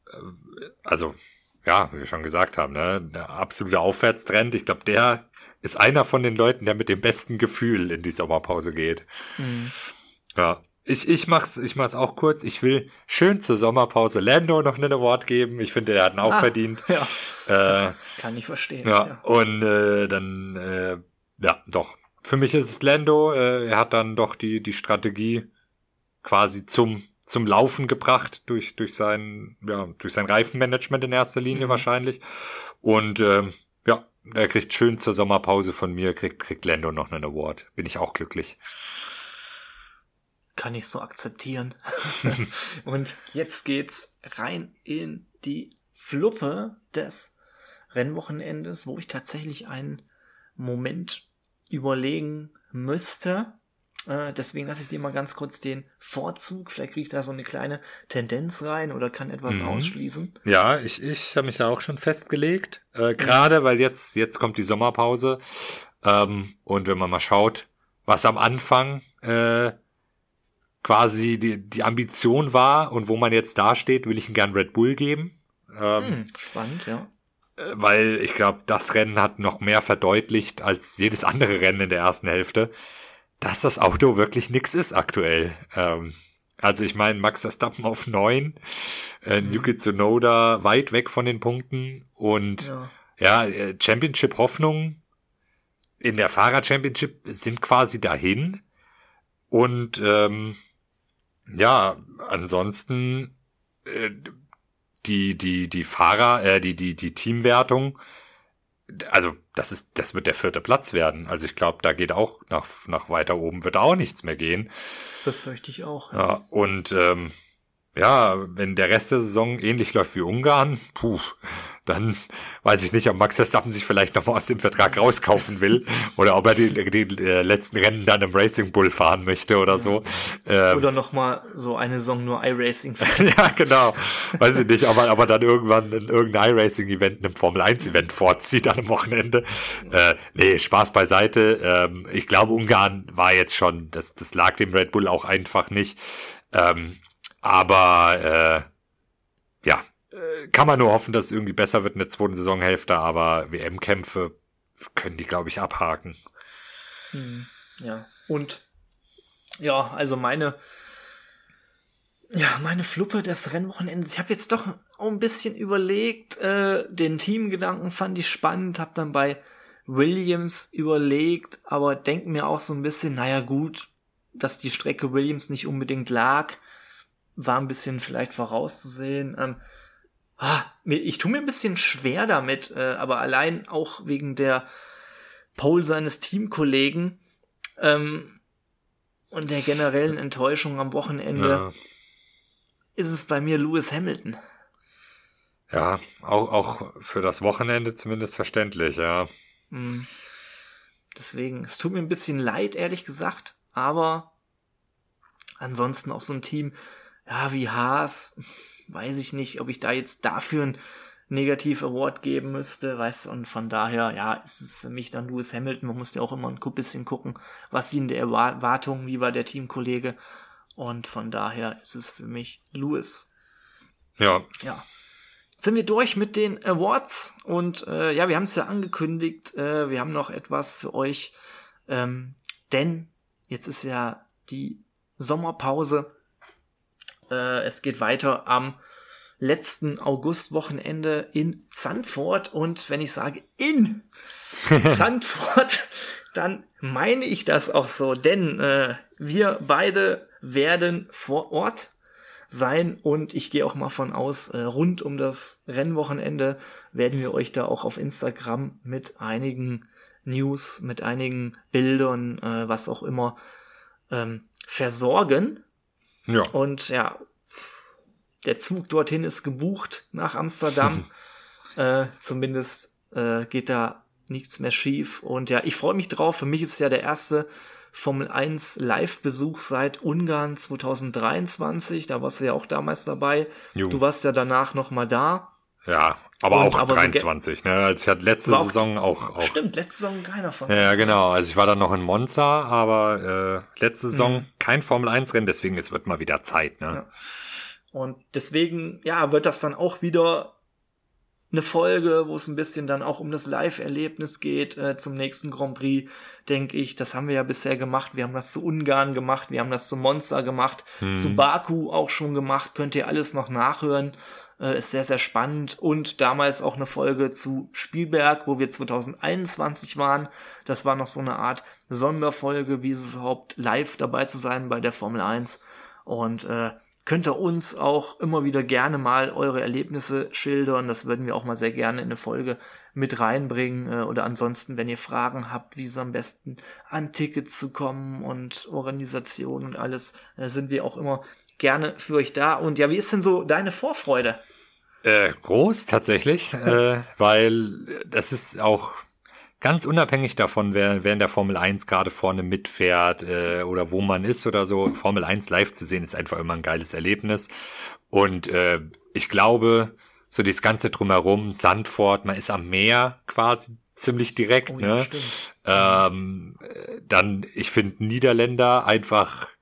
also, ja, wie wir schon gesagt haben, ne, der absolute Aufwärtstrend. Ich glaube, der ist einer von den Leuten, der mit dem besten Gefühl in die Sommerpause geht. Mhm. Ja. Ich, ich mach's, ich mach's auch kurz. Ich will schön zur Sommerpause Lando noch einen Award geben. Ich finde, der hat ihn auch Ah, verdient. Ja, Äh, kann ich verstehen. ja, Ja. und äh, dann, äh, ja, doch. Für mich ist es Lando. Äh, er hat dann doch die die Strategie quasi zum zum Laufen gebracht durch durch sein ja durch sein Reifenmanagement in erster Linie Mhm. wahrscheinlich. Und ähm, ja, er kriegt schön zur Sommerpause von mir kriegt kriegt Lando noch einen Award. Bin ich auch glücklich. Kann ich so akzeptieren. Und jetzt geht's rein in die Fluppe des Rennwochenendes, wo ich tatsächlich einen Moment überlegen müsste. Äh, deswegen lasse ich dir mal ganz kurz den Vorzug. Vielleicht kriege ich da so eine kleine Tendenz rein oder kann etwas Mhm. ausschließen. Ja, ich ich habe mich da auch schon festgelegt. Äh, Gerade weil jetzt jetzt kommt die Sommerpause ähm, und wenn man mal schaut, was am Anfang äh, quasi die die Ambition war und wo man jetzt dasteht, will ich ihm gern Red Bull geben. Ähm, Hm, spannend, ja. weil ich glaube, das Rennen hat noch mehr verdeutlicht als jedes andere Rennen in der ersten Hälfte, dass das Auto wirklich nix ist aktuell. Ähm, also ich meine, Max Verstappen auf neun, äh, mhm. Yuki Tsunoda weit weg von den Punkten und ja, ja Championship-Hoffnungen in der Fahrer-Championship sind quasi dahin und ähm, ja, ansonsten äh, die die die Fahrer, äh, die die die Teamwertung, also das ist das wird der vierte Platz werden. Also ich glaube, da geht auch nach nach weiter oben wird auch nichts mehr gehen. Befürchte ich auch. Ja, ja und ähm, ja, wenn der Rest der Saison ähnlich läuft wie Ungarn, puh, dann weiß ich nicht, ob Max Verstappen sich vielleicht nochmal aus dem Vertrag rauskaufen will oder ob er die, die, die letzten Rennen dann im Racing Bull fahren möchte oder ja. so. Ähm, oder nochmal so eine Saison nur iRacing fahren. Ja, genau. Weiß ich nicht, aber, aber dann irgendwann in irgendein iRacing-Event, einem Formel eins Event vorzieht an einem Wochenende. Äh, nee, Spaß beiseite. Ähm, ich glaube, Ungarn war jetzt schon, das, das lag dem Red Bull auch einfach nicht. Ähm, aber äh, ja, kann man nur hoffen, dass es irgendwie besser wird in der zweiten Saisonhälfte, aber W M-Kämpfe können die, glaube ich, abhaken. Hm, ja, und ja, also meine ja, meine Fluppe des Rennwochenendes, ich habe jetzt doch auch ein bisschen überlegt, äh, den Teamgedanken fand ich spannend, habe dann bei Williams überlegt, aber denke mir auch so ein bisschen, naja gut, dass die Strecke Williams nicht unbedingt lag, war ein bisschen vielleicht vorauszusehen. Ähm, ah, ich tue mir ein bisschen schwer damit, äh, aber allein auch wegen der Pole seines Teamkollegen ähm, und der generellen Enttäuschung am Wochenende ja. ist es bei mir Lewis Hamilton. Ja, auch, auch für das Wochenende zumindest verständlich, ja. Mhm. Deswegen, es tut mir ein bisschen leid, ehrlich gesagt, aber ansonsten auch so ein Team, ja, wie Haas, weiß ich nicht, ob ich da jetzt dafür einen Negativ-Award geben müsste, weißt du, und von daher, ja, ist es für mich dann Lewis Hamilton, man muss ja auch immer ein bisschen gucken, was sind die Erwartungen, wie war der Teamkollege, und von daher ist es für mich Lewis. Ja. Ja. Jetzt sind wir durch mit den Awards, und äh, ja, wir haben es ja angekündigt, äh, wir haben noch etwas für euch, ähm, denn jetzt ist ja die Sommerpause. Äh, es geht weiter am letzten Augustwochenende in Zandvoort. Und wenn ich sage in Zandvoort, dann meine ich das auch so. Denn äh, wir beide werden vor Ort sein. Und ich gehe auch mal von aus, äh, rund um das Rennwochenende werden wir euch da auch auf Instagram mit einigen News, mit einigen Bildern, äh, was auch immer, ähm, versorgen. Ja. Und ja, der Zug dorthin ist gebucht nach Amsterdam. äh, zumindest äh, geht da nichts mehr schief. Und ja, ich freue mich drauf. Für mich ist es ja der erste Formel eins Live-Besuch seit Ungarn zwanzig dreiundzwanzig. Da warst du ja auch damals dabei. Jo. Du warst ja danach nochmal da. Ja, aber und, auch aber dreiundzwanzig, so ne? Also ich hatte letzte Saison auch, auch. Stimmt, letzte Saison keiner von uns. Ja, genau. Also ich war dann noch in Monza, aber äh, letzte Saison mhm. kein Formel eins Rennen, deswegen es wird mal wieder Zeit, ne? Ja. Und deswegen, ja, wird das dann auch wieder eine Folge, wo es ein bisschen dann auch um das Live-Erlebnis geht äh, zum nächsten Grand Prix, denke ich. Das haben wir ja bisher gemacht. Wir haben das zu Ungarn gemacht, wir haben das zu Monza gemacht, mhm. zu Baku auch schon gemacht. Könnt ihr alles noch nachhören. Äh, ist sehr, sehr spannend. Und damals auch eine Folge zu Spielberg, wo wir zwanzig einundzwanzig waren. Das war noch so eine Art Sonderfolge, wie ist es überhaupt live dabei zu sein bei der Formel eins. Und äh, könnt ihr uns auch immer wieder gerne mal eure Erlebnisse schildern. Das würden wir auch mal sehr gerne in eine Folge mit reinbringen. Äh, oder ansonsten, wenn ihr Fragen habt, wie es am besten an Tickets zu kommen und Organisation und alles, äh, sind wir auch immer gerne für euch da. Und ja, wie ist denn so deine Vorfreude? Äh, groß tatsächlich, äh, weil das ist auch ganz unabhängig davon, wer, wer in der Formel eins gerade vorne mitfährt äh, oder wo man ist oder so. Formel eins live zu sehen ist einfach immer ein geiles Erlebnis. Und äh, ich glaube, so das Ganze drumherum, Zandvoort, man ist am Meer quasi ziemlich direkt. Oh, ja, ne? Stimmt. Ähm, dann, ich finde Niederländer einfach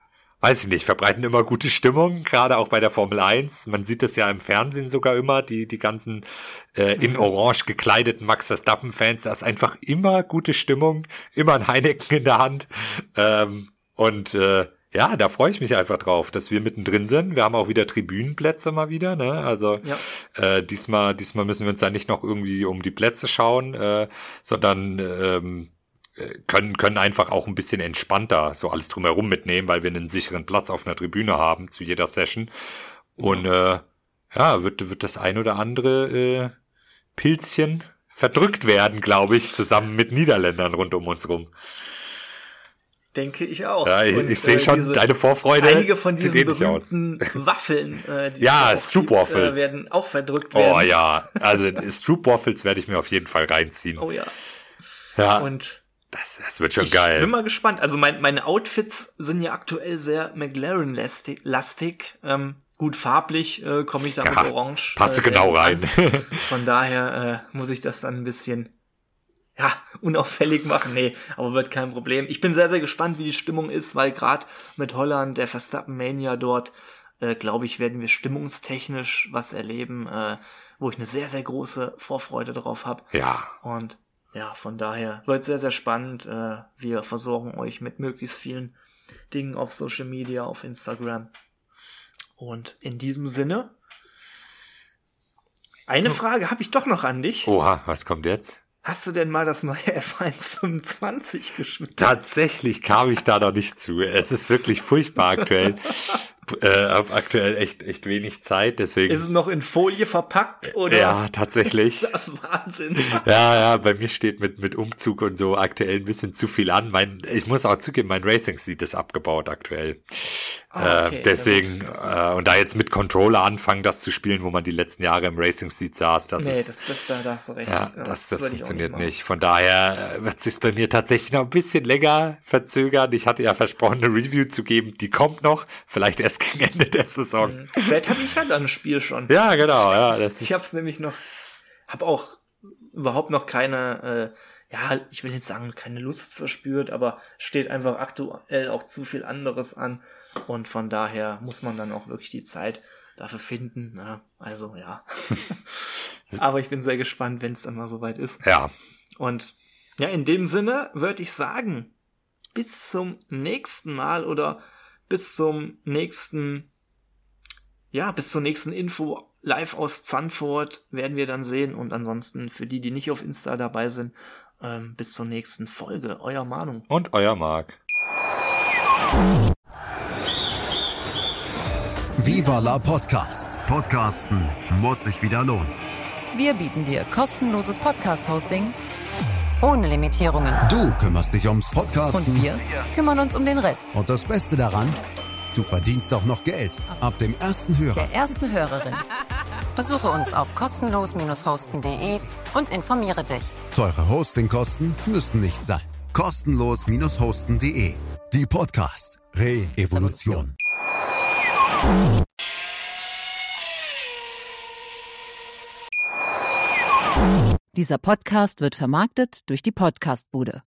weiß ich nicht, verbreiten immer gute Stimmung, gerade auch bei der Formel eins. Man sieht das ja im Fernsehen sogar immer, die die ganzen äh, in Orange gekleideten Max Verstappen-Fans. Da ist einfach immer gute Stimmung, immer ein Heineken in der Hand. Ähm, und äh, ja, da freue ich mich einfach drauf, dass wir mittendrin sind. Wir haben auch wieder Tribünenplätze mal wieder, ne? Also ja. äh, diesmal diesmal müssen wir uns da nicht noch irgendwie um die Plätze schauen, äh, sondern ähm, können können einfach auch ein bisschen entspannter so alles drumherum mitnehmen, weil wir einen sicheren Platz auf einer Tribüne haben zu jeder Session. Und äh, ja, wird wird das ein oder andere äh, Pilzchen verdrückt werden, glaube ich, zusammen mit Niederländern rund um uns rum. Denke ich auch. Ja, ich, und, ich sehe äh, schon diese, deine Vorfreude. Einige von diesen sieht ähnlich aus. berühmten Waffeln, äh, die ja, es Stroop Waffles gibt, äh, werden auch verdrückt werden. Oh ja, also Stroop Waffles werde ich mir auf jeden Fall reinziehen. Oh ja. Ja. Und das, das wird schon ich geil. Ich bin mal gespannt. Also mein, meine Outfits sind ja aktuell sehr McLaren-lastig. Lastig. Ähm, gut farblich äh, komme ich da ja, mit Orange. Passt du äh, genau rein. Von daher äh, muss ich das dann ein bisschen ja, unauffällig machen. Nee, aber wird kein Problem. Ich bin sehr, sehr gespannt, wie die Stimmung ist, weil gerade mit Holland, der Verstappen-Mania dort, äh, glaube ich, werden wir stimmungstechnisch was erleben, äh, wo ich eine sehr, sehr große Vorfreude drauf habe. Ja. Und ja, von daher wird sehr, sehr spannend. Äh, wir versorgen euch mit möglichst vielen Dingen auf Social Media, auf Instagram. Und in diesem Sinne, eine Frage habe ich doch noch an dich. Oha, was kommt jetzt? Hast du denn mal das neue F eins fünfundzwanzig geschmissen? Tatsächlich kam ich da noch nicht zu. Es ist wirklich furchtbar aktuell. äh, hab aktuell echt echt wenig Zeit, deswegen. Ist es noch in Folie verpackt oder? Ja, tatsächlich. Das ist Wahnsinn. Ja, ja, bei mir steht mit mit Umzug und so aktuell ein bisschen zu viel an. Mein, ich muss auch zugeben, mein Racing Seat ist abgebaut aktuell. Ah, okay. äh, deswegen äh, und da jetzt mit Controller anfangen, das zu spielen, wo man die letzten Jahre im Racing Seat saß, das nee, ist. das, das da, da hast du recht. Ja, ja, das, das, das funktioniert nicht, nicht. Von daher wird es sich bei mir tatsächlich noch ein bisschen länger verzögern. Ich hatte ja versprochen, eine Review zu geben, die kommt noch. Vielleicht erst gegen Ende der Saison. Mhm. Vielleicht habe ich ja dann ein Spiel schon. Ja, genau. Ja, das ich habe es nämlich noch, habe auch überhaupt noch keine, äh, ja, ich will jetzt sagen, keine Lust verspürt, aber steht einfach aktuell auch zu viel anderes an und von daher muss man dann auch wirklich die Zeit dafür finden. Ne? Also ja. Aber ich bin sehr gespannt, wenn es dann mal soweit ist. Ja. Und ja, in dem Sinne würde ich sagen, bis zum nächsten Mal oder bis zum nächsten, ja, bis zur nächsten Info live aus Zandvoort werden wir dann sehen. Und ansonsten für die, die nicht auf Insta dabei sind, ähm, bis zur nächsten Folge. Euer Manu. Und euer Marc. Viva la Podcast. Podcasten muss sich wieder lohnen. Wir bieten dir kostenloses Podcast-Hosting ohne Limitierungen. Du kümmerst dich ums Podcasten. Und wir kümmern uns um den Rest. Und das Beste daran, du verdienst auch noch Geld. Ab dem ersten Hörer. Der ersten Hörerin. Besuche uns auf kostenlos hosten punkt de und informiere dich. Teure Hostingkosten müssen nicht sein. kostenlos hosten punkt de. Die Podcast Re-Evolution. Dieser Podcast wird vermarktet durch die Podcastbude.